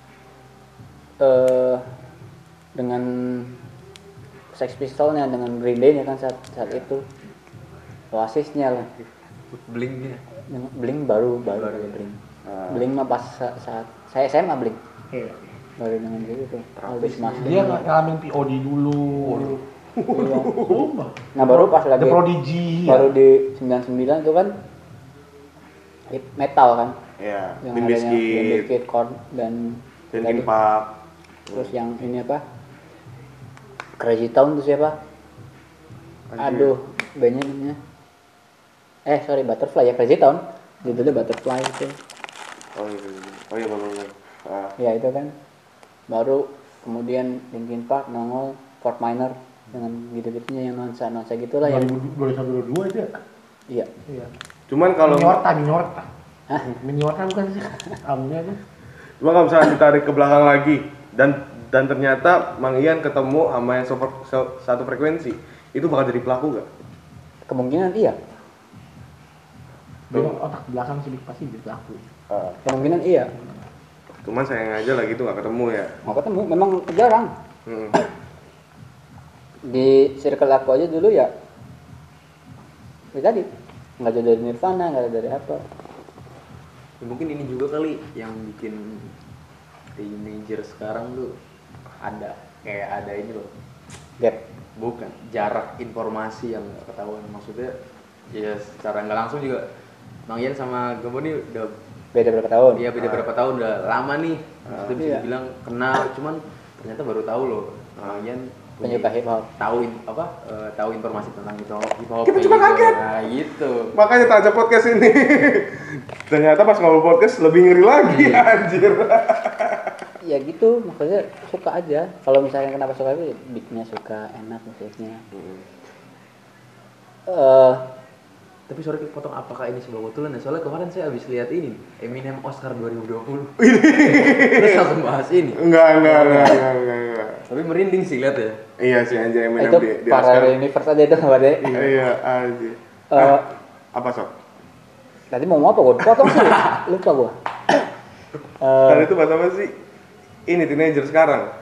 eh dengan Sex Pistolsnya, dengan Green Day-nya kan saat saat itu, Oasisnya lah, Blingnya. Dengan Blink baru baru, Baru. ya Blink. Ah. Blink mah pas sa- saat saya S M A Blink Iya. baru dengan gitu tuh. Always Must. Dia ng- ngalamin P O D dulu. Iya. Sumpah. Nah baru pas lagi The Prodigy. ya. baru di sembilan puluh sembilan itu kan hip metal kan, Iya. yang Limp adanya Limp Bizkit, Bizkit, Korn dan Linkin tadi. Park. Terus yang ini apa? Crazy Town tuh siapa? Anjir. Aduh, bandnya namanya. Eh, sorry, Butterfly ya, Crazy Town. Judulnya Butterfly itu. Oh iya. Oh iya baru. Ah. Ya itu kan. Baru kemudian Linkin Park nongol, Fort Minor dengan gitu-gitunya yang nuansa-nuansa gitulah dua yang ribu dua ribu dua ribu dua itu ya. iya. Iya. Cuman kalau Miniorta, Miniorta. Hah? Miniorta bukan sih? Albumnya tuh. cuma kalau misalnya ditarik ke belakang lagi dan dan ternyata Mang Ian ketemu sama yang so- so- satu frekuensi, itu bakal jadi pelaku gak? Kemungkinan iya. Memang otak belakang sih pasti jadi pelaku. Ah. Kemungkinan iya. Cuman sayang aja lagi itu gak ketemu ya. Mau ketemu memang jarang. Hmm. Di circle aku aja dulu ya. Ya tadi nggak ada dari Nirvana, nggak ada dari apa. Ya, mungkin ini juga kali yang bikin teenager sekarang tuh ada kayak ada ini loh, Gap. bukan jarak informasi yang nggak ketahuan, maksudnya ya secara nggak langsung juga Bang Ian sama Gabo nih udah Beda berapa tahun? dia beda berapa tahun udah lama nih, maksudnya bisa Iya. dibilang kenal, cuman ternyata baru tahu loh Bang Ian punya- Penyuka hip hop. tahu in- apa eh, tahu informasi tentang hip hop hip hop Kita kayak cuma gitu. kaget. Nah gitu. Makanya tak ajak podcast ini. Ternyata pas ngobrol podcast lebih ngeri lagi anjir. Ya gitu, maksudnya suka aja. Kalau misalnya kenapa suka itu, beatnya suka, enak musiknya. Eh Tapi sorry potong, apakah ini sebuah kebetulan ya? Soalnya kemarin saya habis lihat ini Eminem Oscar dua ribu dua puluh. Terus langsung bahas ini. Enggak, enggak, enggak, enggak, enggak, enggak. Tapi merinding sih lihat ya. Iya sih anjay Eminem Itu di, di para Oscar. universe aja itu nggak ada. Iya, anjir. Eh, Ah, apa sob? Tadi mau ngomong apa gue? Potong sih. Lupa gue. Eh, Tadi itu bahasa apa sih? Ini teenager sekarang.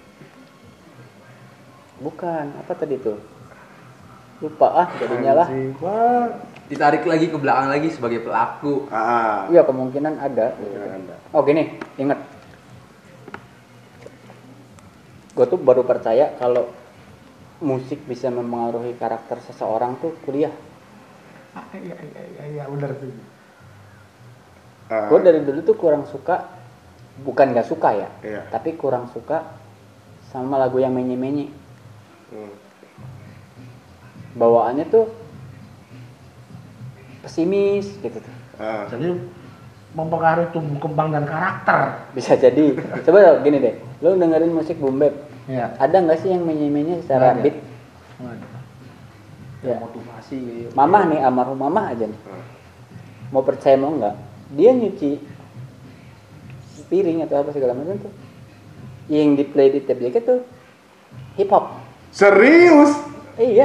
bukan. Apa tadi tuh? Lupa ah jadinya lah. Anjing, Pak. Ditarik lagi ke belakang lagi sebagai pelaku. Ah, Iya kemungkinan ada. Kemungkinan ada. Oh gini, inget. Gue tuh baru percaya kalau musik bisa mempengaruhi karakter seseorang tuh kuliah. Ah, iya iya iya iya benar tuh. ah, Gue dari dulu tuh kurang suka, bukan gak suka ya, Iya. tapi kurang suka sama lagu yang menye-menye. hmm. Bawaannya tuh pesimis gitu tuh. Ah, Jadi mempengaruhi tumbuh kembang dan karakter. Bisa jadi. Coba gini deh, lu dengerin musik boom bap, Iya. ada nggak sih yang menye-menye secara Nggak ada. beat? Ya. Motivasi gitu. Mamah nih, almarhum mamah aja nih. ah. Mau percaya mau nggak, dia nyuci piring atau apa segala macam tuh, yang di play di tape jacket tuh hip hop. Serius? Iya.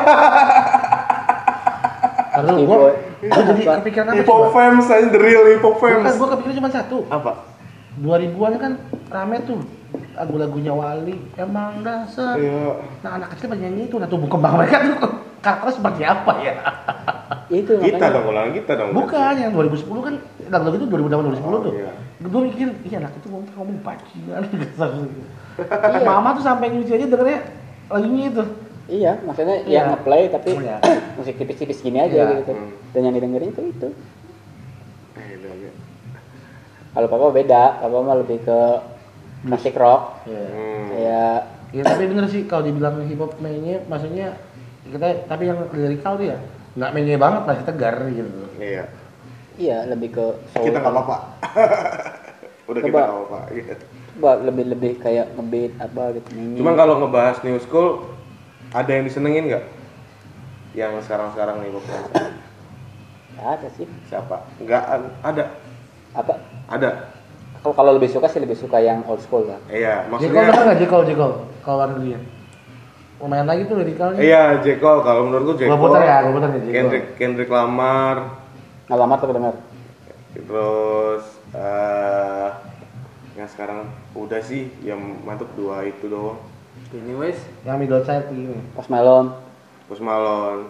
Lalu Steve gua, Boy. gua jadi kepikiran apa Hip hop coba? fans aja, the real hip hop Bukan, fans. gua kepikiran cuma satu. Apa? dua ribuan kan rame tuh lagu-lagunya Wali, emang dasar. Iya. Nah anak kecil pada nyanyi itu, nah tumbuh kembang mereka tuh karakternya seperti apa ya? Itu Kita makanya. dong, ulangan kita dong. Bukan, yang dua ribu sepuluh kan lagu-lagu itu dua ribu delapan dua ribu sepuluh Oh, tuh. iya. Gue mikir, iya anak itu ngomong ngomong bajingan. Iya. Mama tuh sampai nyuci aja dengernya lagunya itu. Iya, maksudnya Iya. yang ngeplay tapi Oh, iya. musik tipis-tipis gini aja Iya. gitu. Hmm. Dan yang didengerin itu itu. Eh, iya, iya. Kalau papa beda, papa mah lebih ke klasik rock. Iya. Hmm. Kayak Ya tapi bener sih kalau dibilang hip hop mainnya, maksudnya kita tapi yang lirikal tuh ya nggak mainnya banget masih tegar gitu. Iya. iya lebih ke soul. Kita nggak apa-apa. Udah kita Coba. nggak apa-apa. Iya. Coba lebih-lebih kayak ngebeat apa gitu nyanyi. Cuman kalau ngebahas new school, ada yang disenengin nggak? Yang sekarang-sekarang nih pop fans. Nggak ada sih. Siapa? Nggak an- ada. Apa? Ada. Kalau kalau lebih suka sih lebih suka yang old school lah. Iya, Jekol maksudnya. denger nggak Jekol Jekol kalau kan dia. Lumayan lagi tuh lirikalnya. Iya, J. Cole. Kalau menurutku J. Gua Cole. putar ya, gua putar nih J. Cole. Kendrick, Kendrick Lamar. Nggak lama tuh dengar. Terus eh yang sekarang udah sih yang mantep dua itu doang. Anyways, Yang middle child begini. Post Malone. Post Malone.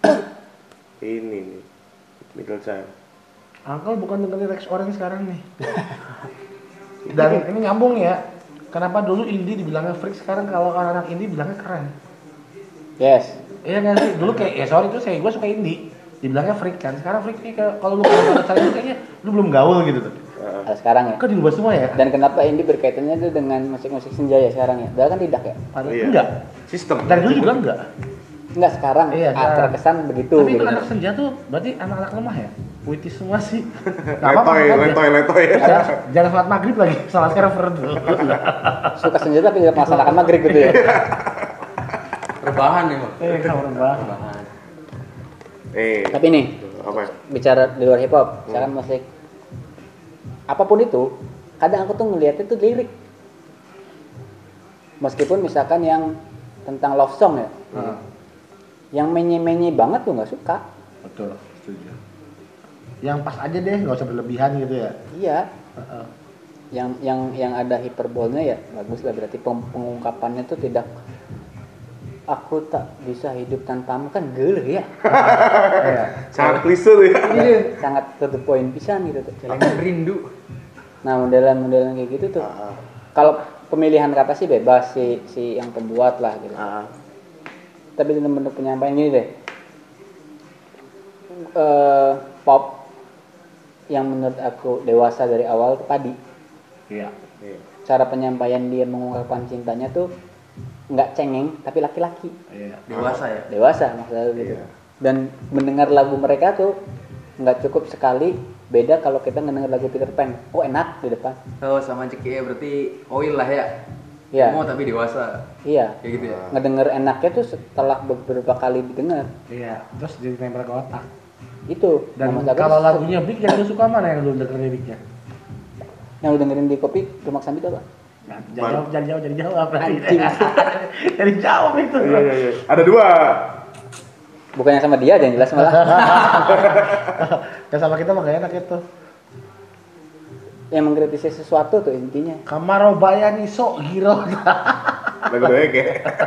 Ini nih. Middle Child. Uncle bukan dengerin Rex Orange sekarang nih. Dan ini nyambung ya. Kenapa dulu indie dibilangnya freak, sekarang kalau anak indie bilangnya keren. Yes. Iya kan sih, dulu kayak ya sorry itu saya gue suka indie, dibilangnya freak kan. Sekarang freak nih kayak kalau lu kalau cari itu kayaknya lu belum gaul gitu tuh. Kalau sekarang ya. Kok dirubah semua ya? Dan kenapa indie berkaitannya itu dengan musik-musik senja ya sekarang ya? Padahal kan tidak ya. Padahal Iya. enggak. Sistem. Dari dulu juga enggak. Enggak sekarang. Iya, ah, sekarang. terkesan begitu Tapi gitu. itu anak senja tuh berarti anak-anak lemah ya? Puitis semua sih. Letoy, letoy, letoy. Terus jangan, jangan sholat maghrib lagi, sholat server tuh. Suka senja tapi tidak melaksanakan maghrib gitu ya. rebahan nih bang. Eh, kamu banget. Rebahan. Eh, Tapi nih, apa? bicara di luar hip hop, misalkan musik apapun itu, kadang aku tuh ngeliatnya tuh lirik. Meskipun misalkan yang tentang love song ya, Heeh. yang menye-menye banget tuh nggak suka. Betul, setuju. Yang pas aja deh, nggak usah berlebihan gitu ya. Iya, Heeh. yang yang yang ada hiperbolnya ya bagus lah, berarti peng- pengungkapannya tuh tidak aku tak bisa hidup tanpamu kan gele ya. Iya. Sangat klise tuh ya. Ini sangat to the point pisan gitu tuh. Celengan rindu. Nah, modelan-modelan kayak gitu tuh. Ah, Kalau pemilihan kata sih bebas si si yang pembuat lah gitu. ah. Tapi dalam bentuk penyampaian gini deh. Eh, pop yang menurut aku dewasa dari awal tuh Padi. Iya. Iya. Cara penyampaian dia mengungkapkan cintanya tuh nggak cengeng tapi laki-laki. Iya. Dewasa ya. Dewasa maksudnya gitu. Iya. Dan mendengar lagu mereka tuh nggak cukup sekali, beda kalau kita ngedenger lagu Peter Pan. Oh, enak di depan. Oh sama Ceki ya berarti oil lah ya. Iya. Mau tapi dewasa. Iya. Kayak gitu ya. Ngedenger enaknya tuh setelah beberapa kali didengar. Iya. Terus jadi nempel ke otak. Itu. Dan Nama Sabar kalau itu- lagunya Big yang lu suka mana yang lu dengerin liriknya? yang lu dengerin di kopi Rumah Sambil apa? Nah, jangan jawab, jangan jawab, jangan jawab. Jadi jawab itu. Iya, iya, iya. Ada dua. Bukannya sama dia aja yang jelas malah. Dan sama kita mah gak enak itu. Yang mengkritisi sesuatu tuh intinya. Kamaro bayani sok giro. Lagu doek ya.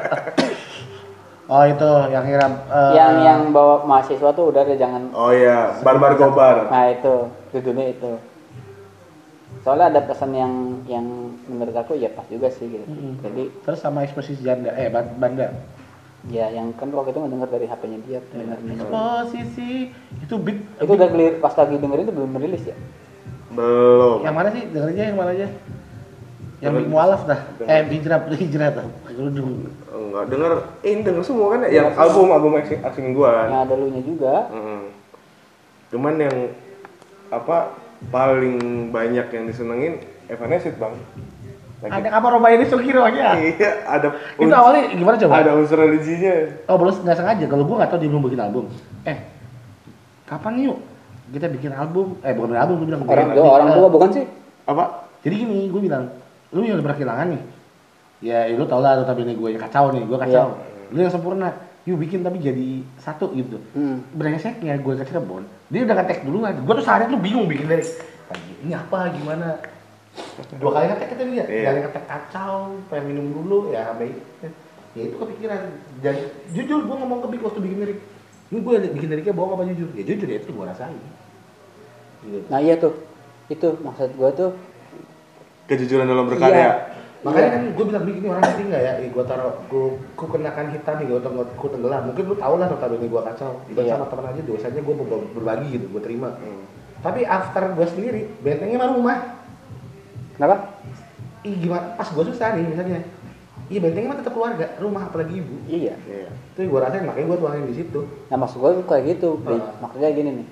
Oh itu yang hiram. eh, yang yang bawa mahasiswa tuh udah deh jangan. Oh iya, Barbar Gobar. Nah itu judulnya itu. Soalnya ada pesan yang yang menurut aku ya pas juga sih gitu. Mm-mm. Jadi Terus sama ekspresi janda, eh ban- banda. ya yang kan waktu itu ngedenger dari H P-nya dia dengerin. Posisi itu Big. Itu udah clear pas lagi dengerin itu belum merilis ya. Belum. Yang mana sih? Dengerinnya yang mana aja? Yang Denger- Big Mualaf dah. denger. Eh hijrah, hijrah tuh. Kerudung. Enggak denger, eh denger semua kan ya. Yang album album asing, asing gua. Yang ada lu nya juga. Mm. Cuman yang apa paling banyak yang disenengin Evanescence bang. Lagi- Ada Kamaro bayani sok giro aja. Iya, ada. Itu awalnya gimana coba? Ada unsur religinya. Oh, belum nggak sengaja. Kalau gua nggak tahu dia belum bikin album. Eh, kapan yuk kita bikin album? Eh, bukan bikin album, gua bilang. Orang bikin- tua orang tua bukan sih? Apa? Jadi gini, gua bilang, lu yang udah kehilangan nih. Ya, ya lu tau lah, notabene gue yang kacau nih, gua kacau. Lu yang sempurna, yuk bikin tapi jadi satu gitu. Hmm. Brengseknya gue ke Cirebon, dia udah ngetek duluan. Gua tuh seharian tuh bingung bikin lirik. Ini apa, gimana? Dua kali ngetek kita dia, Iya. dari ngetek kacau, pengen minum dulu, ya baik. Ya itu kepikiran. Jadi jujur gue ngomong ke Big waktu bikin lirik. Ini gue bikin liriknya bohong apa jujur? Ya jujur ya itu gue rasain. Gitu. Nah iya tuh. Itu maksud gua tuh. Kejujuran dalam berkarya. Iya. Makanya kan gue bilang Big ini orang ngerti nggak ya? Eh, gue taruh, gue ku kenakan hitam nih, gue ku tenggelam. Mungkin lu tau lah notabene gue kacau. Ibarat Iya. sama teman aja dosanya gue berbagi gitu, gue terima. Hmm. Tapi after gue sendiri, bentengnya mah rumah. Kenapa? Ih gimana? Pas gue susah nih misalnya. Iya bentengnya mah tetap keluarga, rumah apalagi ibu. Iya. Iya. Itu gue rasain makanya gue tuangin di situ. Nah maksud gua tuh kayak gitu. Bri. Ah. Maksudnya gini nih.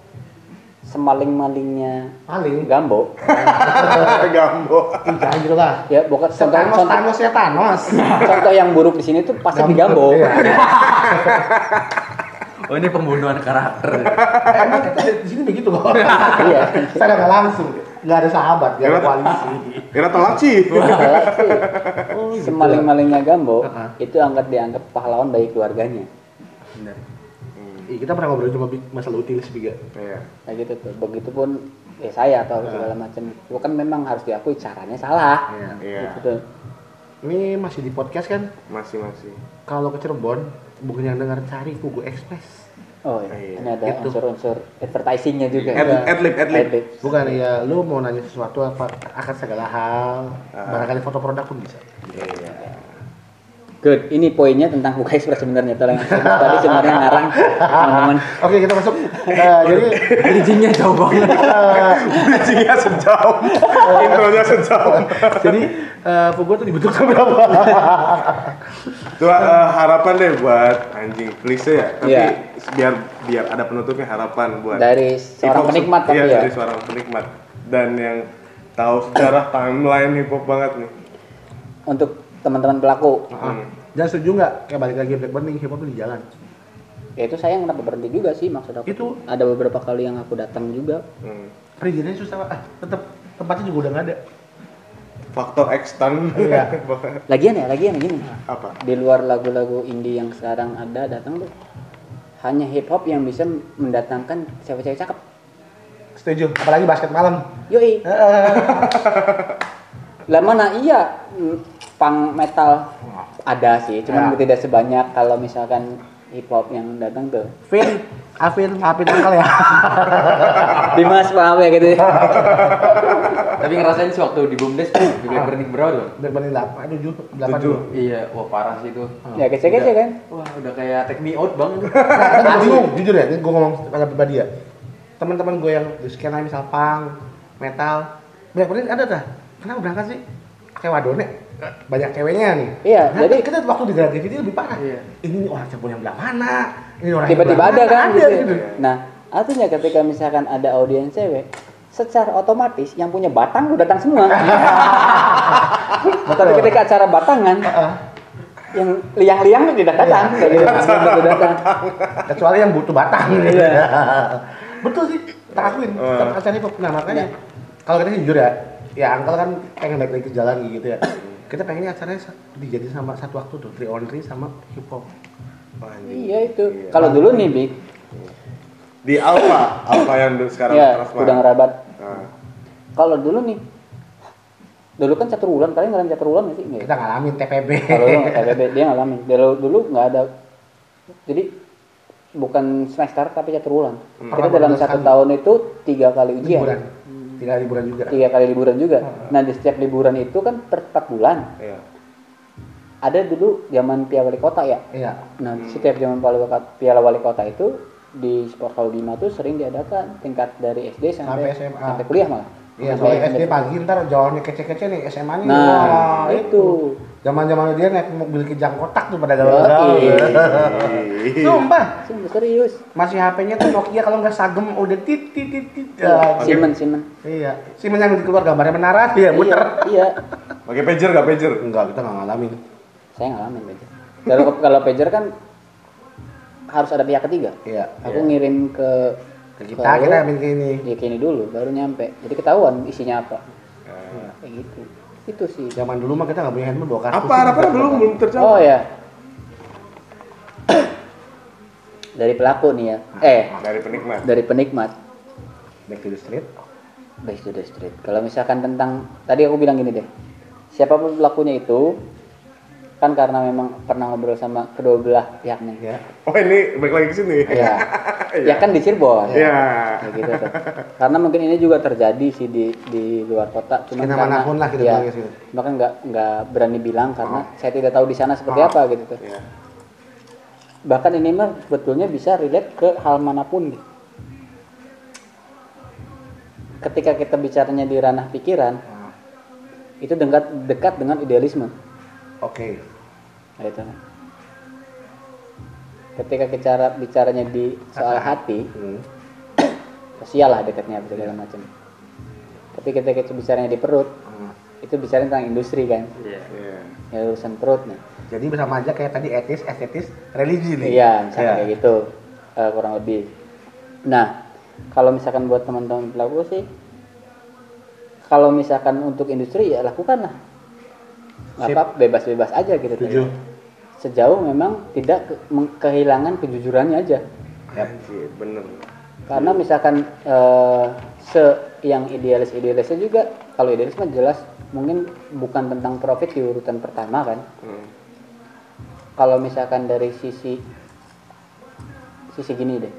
Semaling-malingnya Paling. Gambo. Gambo. Ih jangan gitu lah. Ya bukan contoh, Thanos, contoh, Thanos ya Thanos. contoh yang buruk di sini tuh pasti di Gambo. Iya. Oh ini pembunuhan karakter. Eh, Emang kita di sini begitu kok. Iya. Saya nggak langsung, nggak ada sahabat, nggak ada Emang- koalisi. Kira telat sih. Oh, gitu. Semaling-malingnya Gambo Ah. itu angkat dianggap pahlawan bagi keluarganya. Benar. Ih, kita pernah ngobrol cuma Big, masalah utilis juga. Iya. Kayak gitu tuh. Begitupun ya saya atau segala macam. Itu kan memang harus diakui caranya salah. Iya. Iya. Gitu tuh. Ini masih di podcast kan? Masih masih. Kalau ke Cirebon, bukan yang dengar cari Fugu Express. Oh iya. Iya. Ini ada Gitu. unsur-unsur advertisingnya juga. Ad, adlib, adlib. Adlib. Bukan ya, lu mau nanya sesuatu apa akan segala hal, Ah. barangkali foto produk pun bisa. Iya. Good. Ini poinnya tentang Buka Express sebenarnya. Tolong. Tadi sebenarnya ngarang teman-teman. Oke, kita masuk. Eh, jadi Bridgingnya jauh banget. Bridgingnya sejam. Intronya sejam. jadi eh, Fugu tuh dibentuk tahun berapa? Coba eh, harapan deh buat anjing klise ya, tapi Iya. biar biar ada penutupnya harapan buat Dari seorang hip-hop se- penikmat tapi iya, ya. dari seorang penikmat dan yang tahu sejarah timeline hip hop banget nih. Untuk teman-teman pelaku. Hmm. Dan setuju nggak? Kayak balik lagi Black Burning, hip hop tuh di jalan. Ya itu saya kenapa berhenti juga sih maksud aku. Itu- ada beberapa kali yang aku datang juga. Hmm. Perizinannya susah, Pak. Ah, tetap tempatnya juga udah nggak ada. Faktor X tan. Iya. Lagian ya, lagian gini. Apa? Di luar lagu-lagu indie yang sekarang ada datang tuh hanya hip hop yang bisa mendatangkan cewek-cewek cakep. Setuju. Apalagi basket malam. Yoi. Eh, Lah mana iya mm, punk metal ada sih, cuman Ya. tidak sebanyak kalau misalkan hip hop yang datang tuh. Vin, Afin, maafin akal ya. Dimas paham ya gitu. Tapi ngerasain sih waktu di Bumdes di Black Burning berapa tuh? Black Burning delapan, tujuh, delapan. Tujuh. Iya, wah parah sih itu. Ya kece-kece kan. Wah udah kayak take me out banget. Nah, gue bingung, jujur ya, ini gue ngomong pada pribadi ya. Teman-teman gue yang di skena misal punk, metal, Black Burning ada dah. Kenapa berangkat sih? Kayak wadone, banyak ceweknya nih. Iya, Nah, jadi- kita waktu di Gravity lebih parah. Iya. Ini orang Cirebon yang belah mana? Ini orang yang Tiba-tiba belah ada mana? kan Ada, gitu. gitu. Nah, artinya ketika misalkan ada audiens cewek, secara otomatis yang punya batang udah datang semua. Tapi ketika acara batangan, Heeh. yang liang-liang tuh tidak datang, kayak gitu. Tidak datang. Kecuali yang butuh batang gitu. Iya. Betul sih, kita akuin. Kita acara hip hop. Nah makanya kalau kita jujur ya, ya Uncle kan pengen balik lagi ke jalan gitu ya. Kita pengennya acaranya dijadi sama satu waktu tuh, three on three sama hip hop. Iya itu. Kalau dulu nih Big. Di Alfa, Alfa yang sekarang Iya, Transmart. udah ngerabat. Nah. Kalau dulu nih, dulu kan catur bulan, kalian ngalamin catur bulan nggak sih? Nggak ya? Kita ngalamin T P B. Kalau dulu T P B dia ngalamin. Dulu dulu nggak ada. Jadi bukan semester tapi catur bulan. Hmm. Kita dalam satu Kali. tahun itu tiga kali ujian. Liburan. Tiga liburan juga. Tiga kali liburan juga. Nah di setiap liburan itu kan per empat bulan. Iya. Ada dulu zaman Piala Wali Kota ya. Iya. Nah setiap zaman Piala Wali- Piala Wali Kota itu di Sport Hall Bima tuh sering diadakan tingkat dari S D sampai, Sampai S M A. sampai kuliah malah. Iya, Sampai soalnya S D sampai- pagi ntar jalannya kece-kece nih, S M A nih. Nah, wah, itu. Zaman-zaman dia naik mobil kijang kotak tuh pada Yoi. galau-galau. Sumpah, Sungguh serius. masih H P-nya tuh Nokia kalau nggak sagem udah tit tit tit tit. Iya, Ah, Simen, Simen. Iya, si yang keluar gambarnya menara dia muter. Iya, iya. Pakai pager nggak pager? Enggak, kita nggak ngalamin. Saya ngalamin pager. Kalau kalau pager kan harus ada pihak ketiga. Iya. Aku ngirim ke Ke kita, ke kita lu, ambil ke ini. ya ke ini dulu, baru nyampe. Jadi ketahuan isinya apa. Kayak gitu. Itu sih. Zaman dulu mah kita nggak punya handphone bawa kartu. Apa harapan belum belum tercapai? Oh ya. Dari pelaku nih ya. Eh, Dari penikmat. dari penikmat. Back to the street. Back to the street. Kalau misalkan tentang tadi aku bilang gini deh. Siapapun pelakunya itu kan karena memang pernah ngobrol sama kedua belah pihaknya. Ya. Oh ini balik lagi ke sini. Iya. Ya kan di Cirebon. Iya. Kayak gitu tuh. Karena mungkin ini juga terjadi sih di di luar kota. Cuman Skena karena manapun lah kita ya, bilangnya sih. bahkan nggak nggak berani bilang karena saya tidak tahu di sana seperti apa gitu tuh. Iya. Bahkan ini mah sebetulnya bisa relate ke hal manapun. Gitu. Ketika kita bicaranya di ranah pikiran, itu dekat dekat dengan idealisme. Oke. Nah, itu. Ketika bicara bicaranya di soal hati, Hmm. sosial lah dekatnya segala macam. Tapi ketika kita bicaranya di perut, Hmm. itu bicara tentang industri kan, Iya. Iya. ya urusan perut nih. Jadi bersama aja kayak tadi etis, estetis, religi nih. Iya, misalnya Iya. kayak gitu, eh, kurang lebih. Nah, kalau misalkan buat teman-teman pelaku sih, kalau misalkan untuk industri ya lakukanlah, nggak Sip. apa bebas-bebas aja gitu. Setuju. Sejauh memang tidak ke- meng- kehilangan kejujurannya aja. Anjir, bener. Karena misalkan eh, se yang idealis-idealisnya juga, kalau idealis mah jelas mungkin bukan tentang profit di urutan pertama kan. Hmm. Kalau misalkan dari sisi sisi gini deh.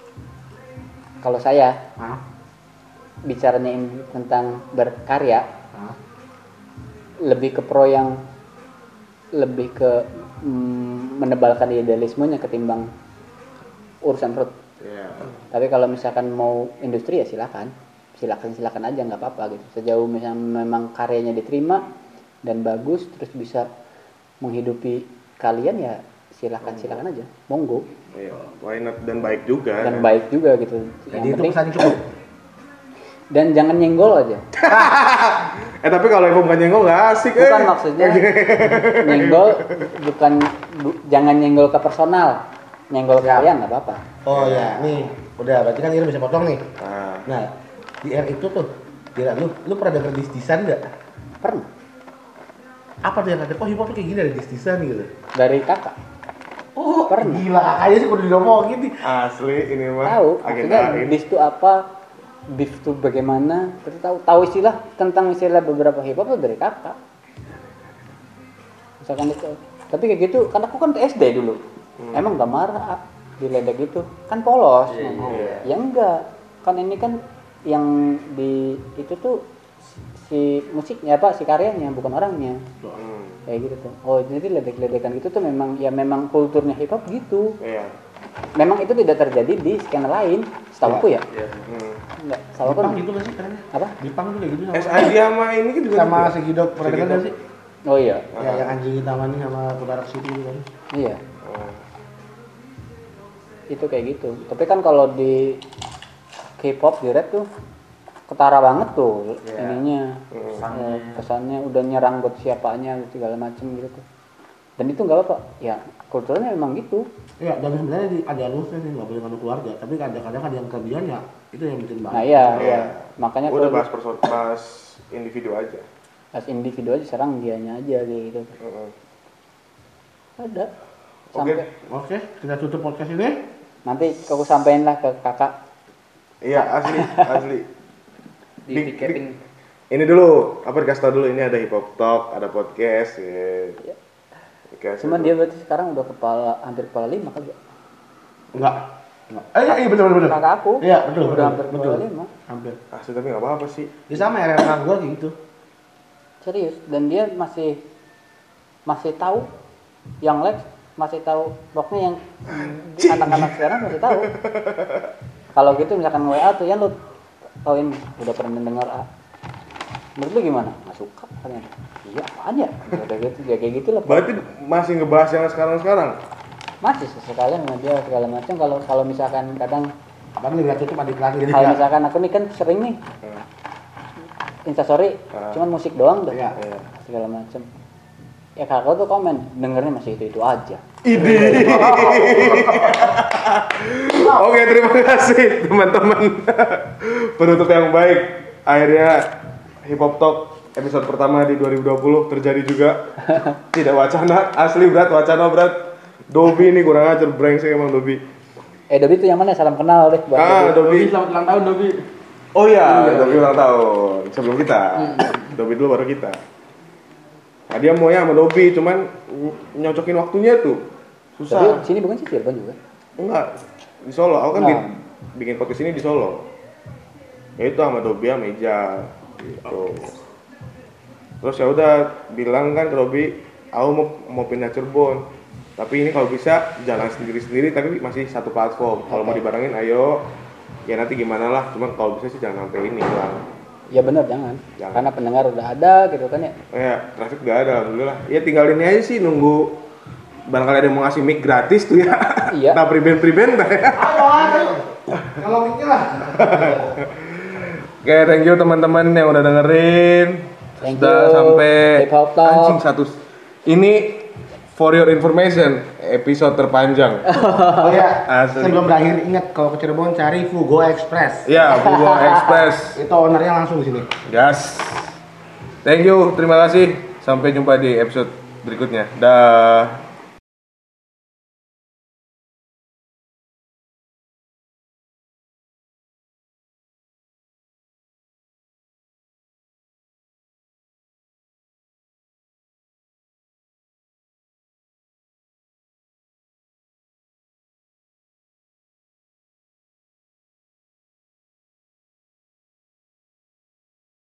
Kalau saya Hah? bicaranya ini tentang berkarya, Hah? lebih ke pro yang lebih ke mm, menebalkan idealismenya ketimbang urusan perut. Iya. Tapi kalau misalkan mau industri ya silakan, silakan silakan aja nggak apa-apa gitu. Sejauh misalnya memang karyanya diterima dan bagus, terus bisa menghidupi kalian ya silakan silakan aja, monggo. Iya. Why not, dan baik juga. Dan baik juga gitu. Jadi Yang itu penting pesan cukup. dan jangan nyenggol aja. Eh tapi kalau info bukan nyenggol nggak asik. Bukan eh. maksudnya nyenggol, bukan bu- jangan nyenggol ke personal, nyenggol ke Ya. kalian nggak apa-apa. Oh ya, nih udah berarti kan Ira bisa potong nih. Nah, Nah di R itu tuh, Ira lu lu pernah denger dis-disan nggak? Pernah Apa tuh yang ada? Oh hip hop tuh kayak gini ada dis-disan gitu. dari kakak Oh Pernah. gila kakaknya sih udah diomongin nih. asli ini mah. tahu agenda maksudnya ini. bis itu apa, beef itu bagaimana, terus tahu tahu istilah tentang istilah beberapa hip hop tuh dari kakak. Misalkan itu, tapi kayak gitu kan aku kan S D dulu, emang gak marah ah, diledek gitu, kan polos. Iya, Nah, iya. ya enggak, kan ini kan yang di itu tuh si musiknya apa, si karyanya bukan orangnya. Hmm. Kayak gitu tuh. Oh jadi ledek-ledekan gitu tuh memang ya memang kulturnya hip hop gitu. Iya. Memang itu tidak terjadi di skena lain, setahuku ya. Iya. Hmm. Enggak, setahuku Jepang kan. gitu kan sih katanya? Apa? Jepang tuh kayak gitu S I D sama ini kan juga sama gitu. si Gidok pernah denger nggak sih? Oh iya, Ya yang anjing hitam ini sama Kudarak City gitu kan. iya. Oh. Itu kayak gitu. Tapi kan kalau di K-pop di rap tuh ketara banget tuh Iya. ininya. Hmm. Eh, kesannya udah nyerang buat siapanya segala macem gitu tuh. Dan itu nggak apa-apa. Ya kulturnya memang gitu. Iya, dan sebenarnya di, ada rumusnya sih nggak boleh nganu keluarga, tapi kadang-kadang ada yang kelebihan ya itu yang bikin bahaya. Nah iya, Iya. iya. Makanya Udah kalau bahas perso bahas individu aja. as individu aja serang dianya aja gitu. Heeh. Ada. Oke. Sampai Oke, kita tutup podcast ini. nanti aku sampein lah ke kakak. Iya, asli, asli. Di Di- Kevin Ini dulu, apa dikasih tau dulu, ini ada hip hop talk, ada podcast. Ya. Dikasih Cuman tau. dia berarti sekarang udah kepala hampir kepala lima kali. Enggak. Enggak. Eh iya, iya betul betul betul. Kakak aku. Iya, betul Udah betul. hampir betul. kepala lima. Hampir. Asli tapi nggak apa-apa sih. Ya sama ya kakak gua gitu. Serius, dan dia masih masih tahu yang Lex masih tahu pokoknya yang anak-anak sekarang masih tahu. Kalau gitu misalkan W A tuh ya lu tauin udah pernah dengar A. Menurut lu gimana? Nggak suka katanya. Iya apaan ya? Kayak gitu, ya kayak gitu lah. Berarti masih ngebahas yang sekarang-sekarang? Masih sekalian sama dia segala macam. Kalau kalau misalkan kadang Abang lihat tutup adik lagi kalau misalkan aku nih kan sering nih Instastory Ah. cuman musik doang tuh. Iya. Segala macam. Ya kakak tuh komen dengernya masih itu itu aja. Ide. Oke, terima kasih teman-teman. Penutup yang baik. Akhirnya Hip Hop Talk episode pertama di dua ribu dua puluh terjadi juga. Tidak wacana, asli berat wacana berat. Dobi ini kurang ajar, brengsek emang Dobi. Eh Dobi tuh yang mana? Salam kenal deh buat Ah, Dobi. Dobi. selamat ulang tahun Dobi. Oh iya, Dobi ulang tahun sebelum kita. Dobi dulu baru kita. Nah, dia maunya sama Dobi, cuman ny- nyocokin waktunya tuh susah. Tapi sini bukan sih Cirebon juga. Enggak, di Solo. Aku kan Nah. bi- bikin podcast ini di Solo. Ya itu sama Dobi sama Meja gitu. Terus ya udah bilang kan ke Dobi, aku mau mau pindah Cirebon. Tapi ini kalau bisa jalan sendiri-sendiri tapi masih satu platform. Kalau mau dibarengin ayo. Ya nanti gimana lah, cuman kalau bisa sih jangan sampai ini hilang. Ya benar jangan. Jangan. Karena pendengar udah ada gitu kan ya. Ya, traffic gak ada alhamdulillah. Ya tinggal ini aja sih nunggu barangkali ada yang mau ngasih mic gratis tuh ya. Iya. Nah, pribadi-pribadi ya. Ayo, ayo. Kalau mikir lah. Oke, thank you teman-teman yang udah dengerin. Thank Sudah you. sampai Hip Hop Talk. anjing satu. Ini for your information episode terpanjang. Oh ya, Asli. sebelum berakhir ingat kalau ke Cirebon cari Fugo Express. Ya, Fugo Express. Itu ownernya langsung di sini. Yes. Thank you, terima kasih. Sampai jumpa di episode berikutnya. Dah.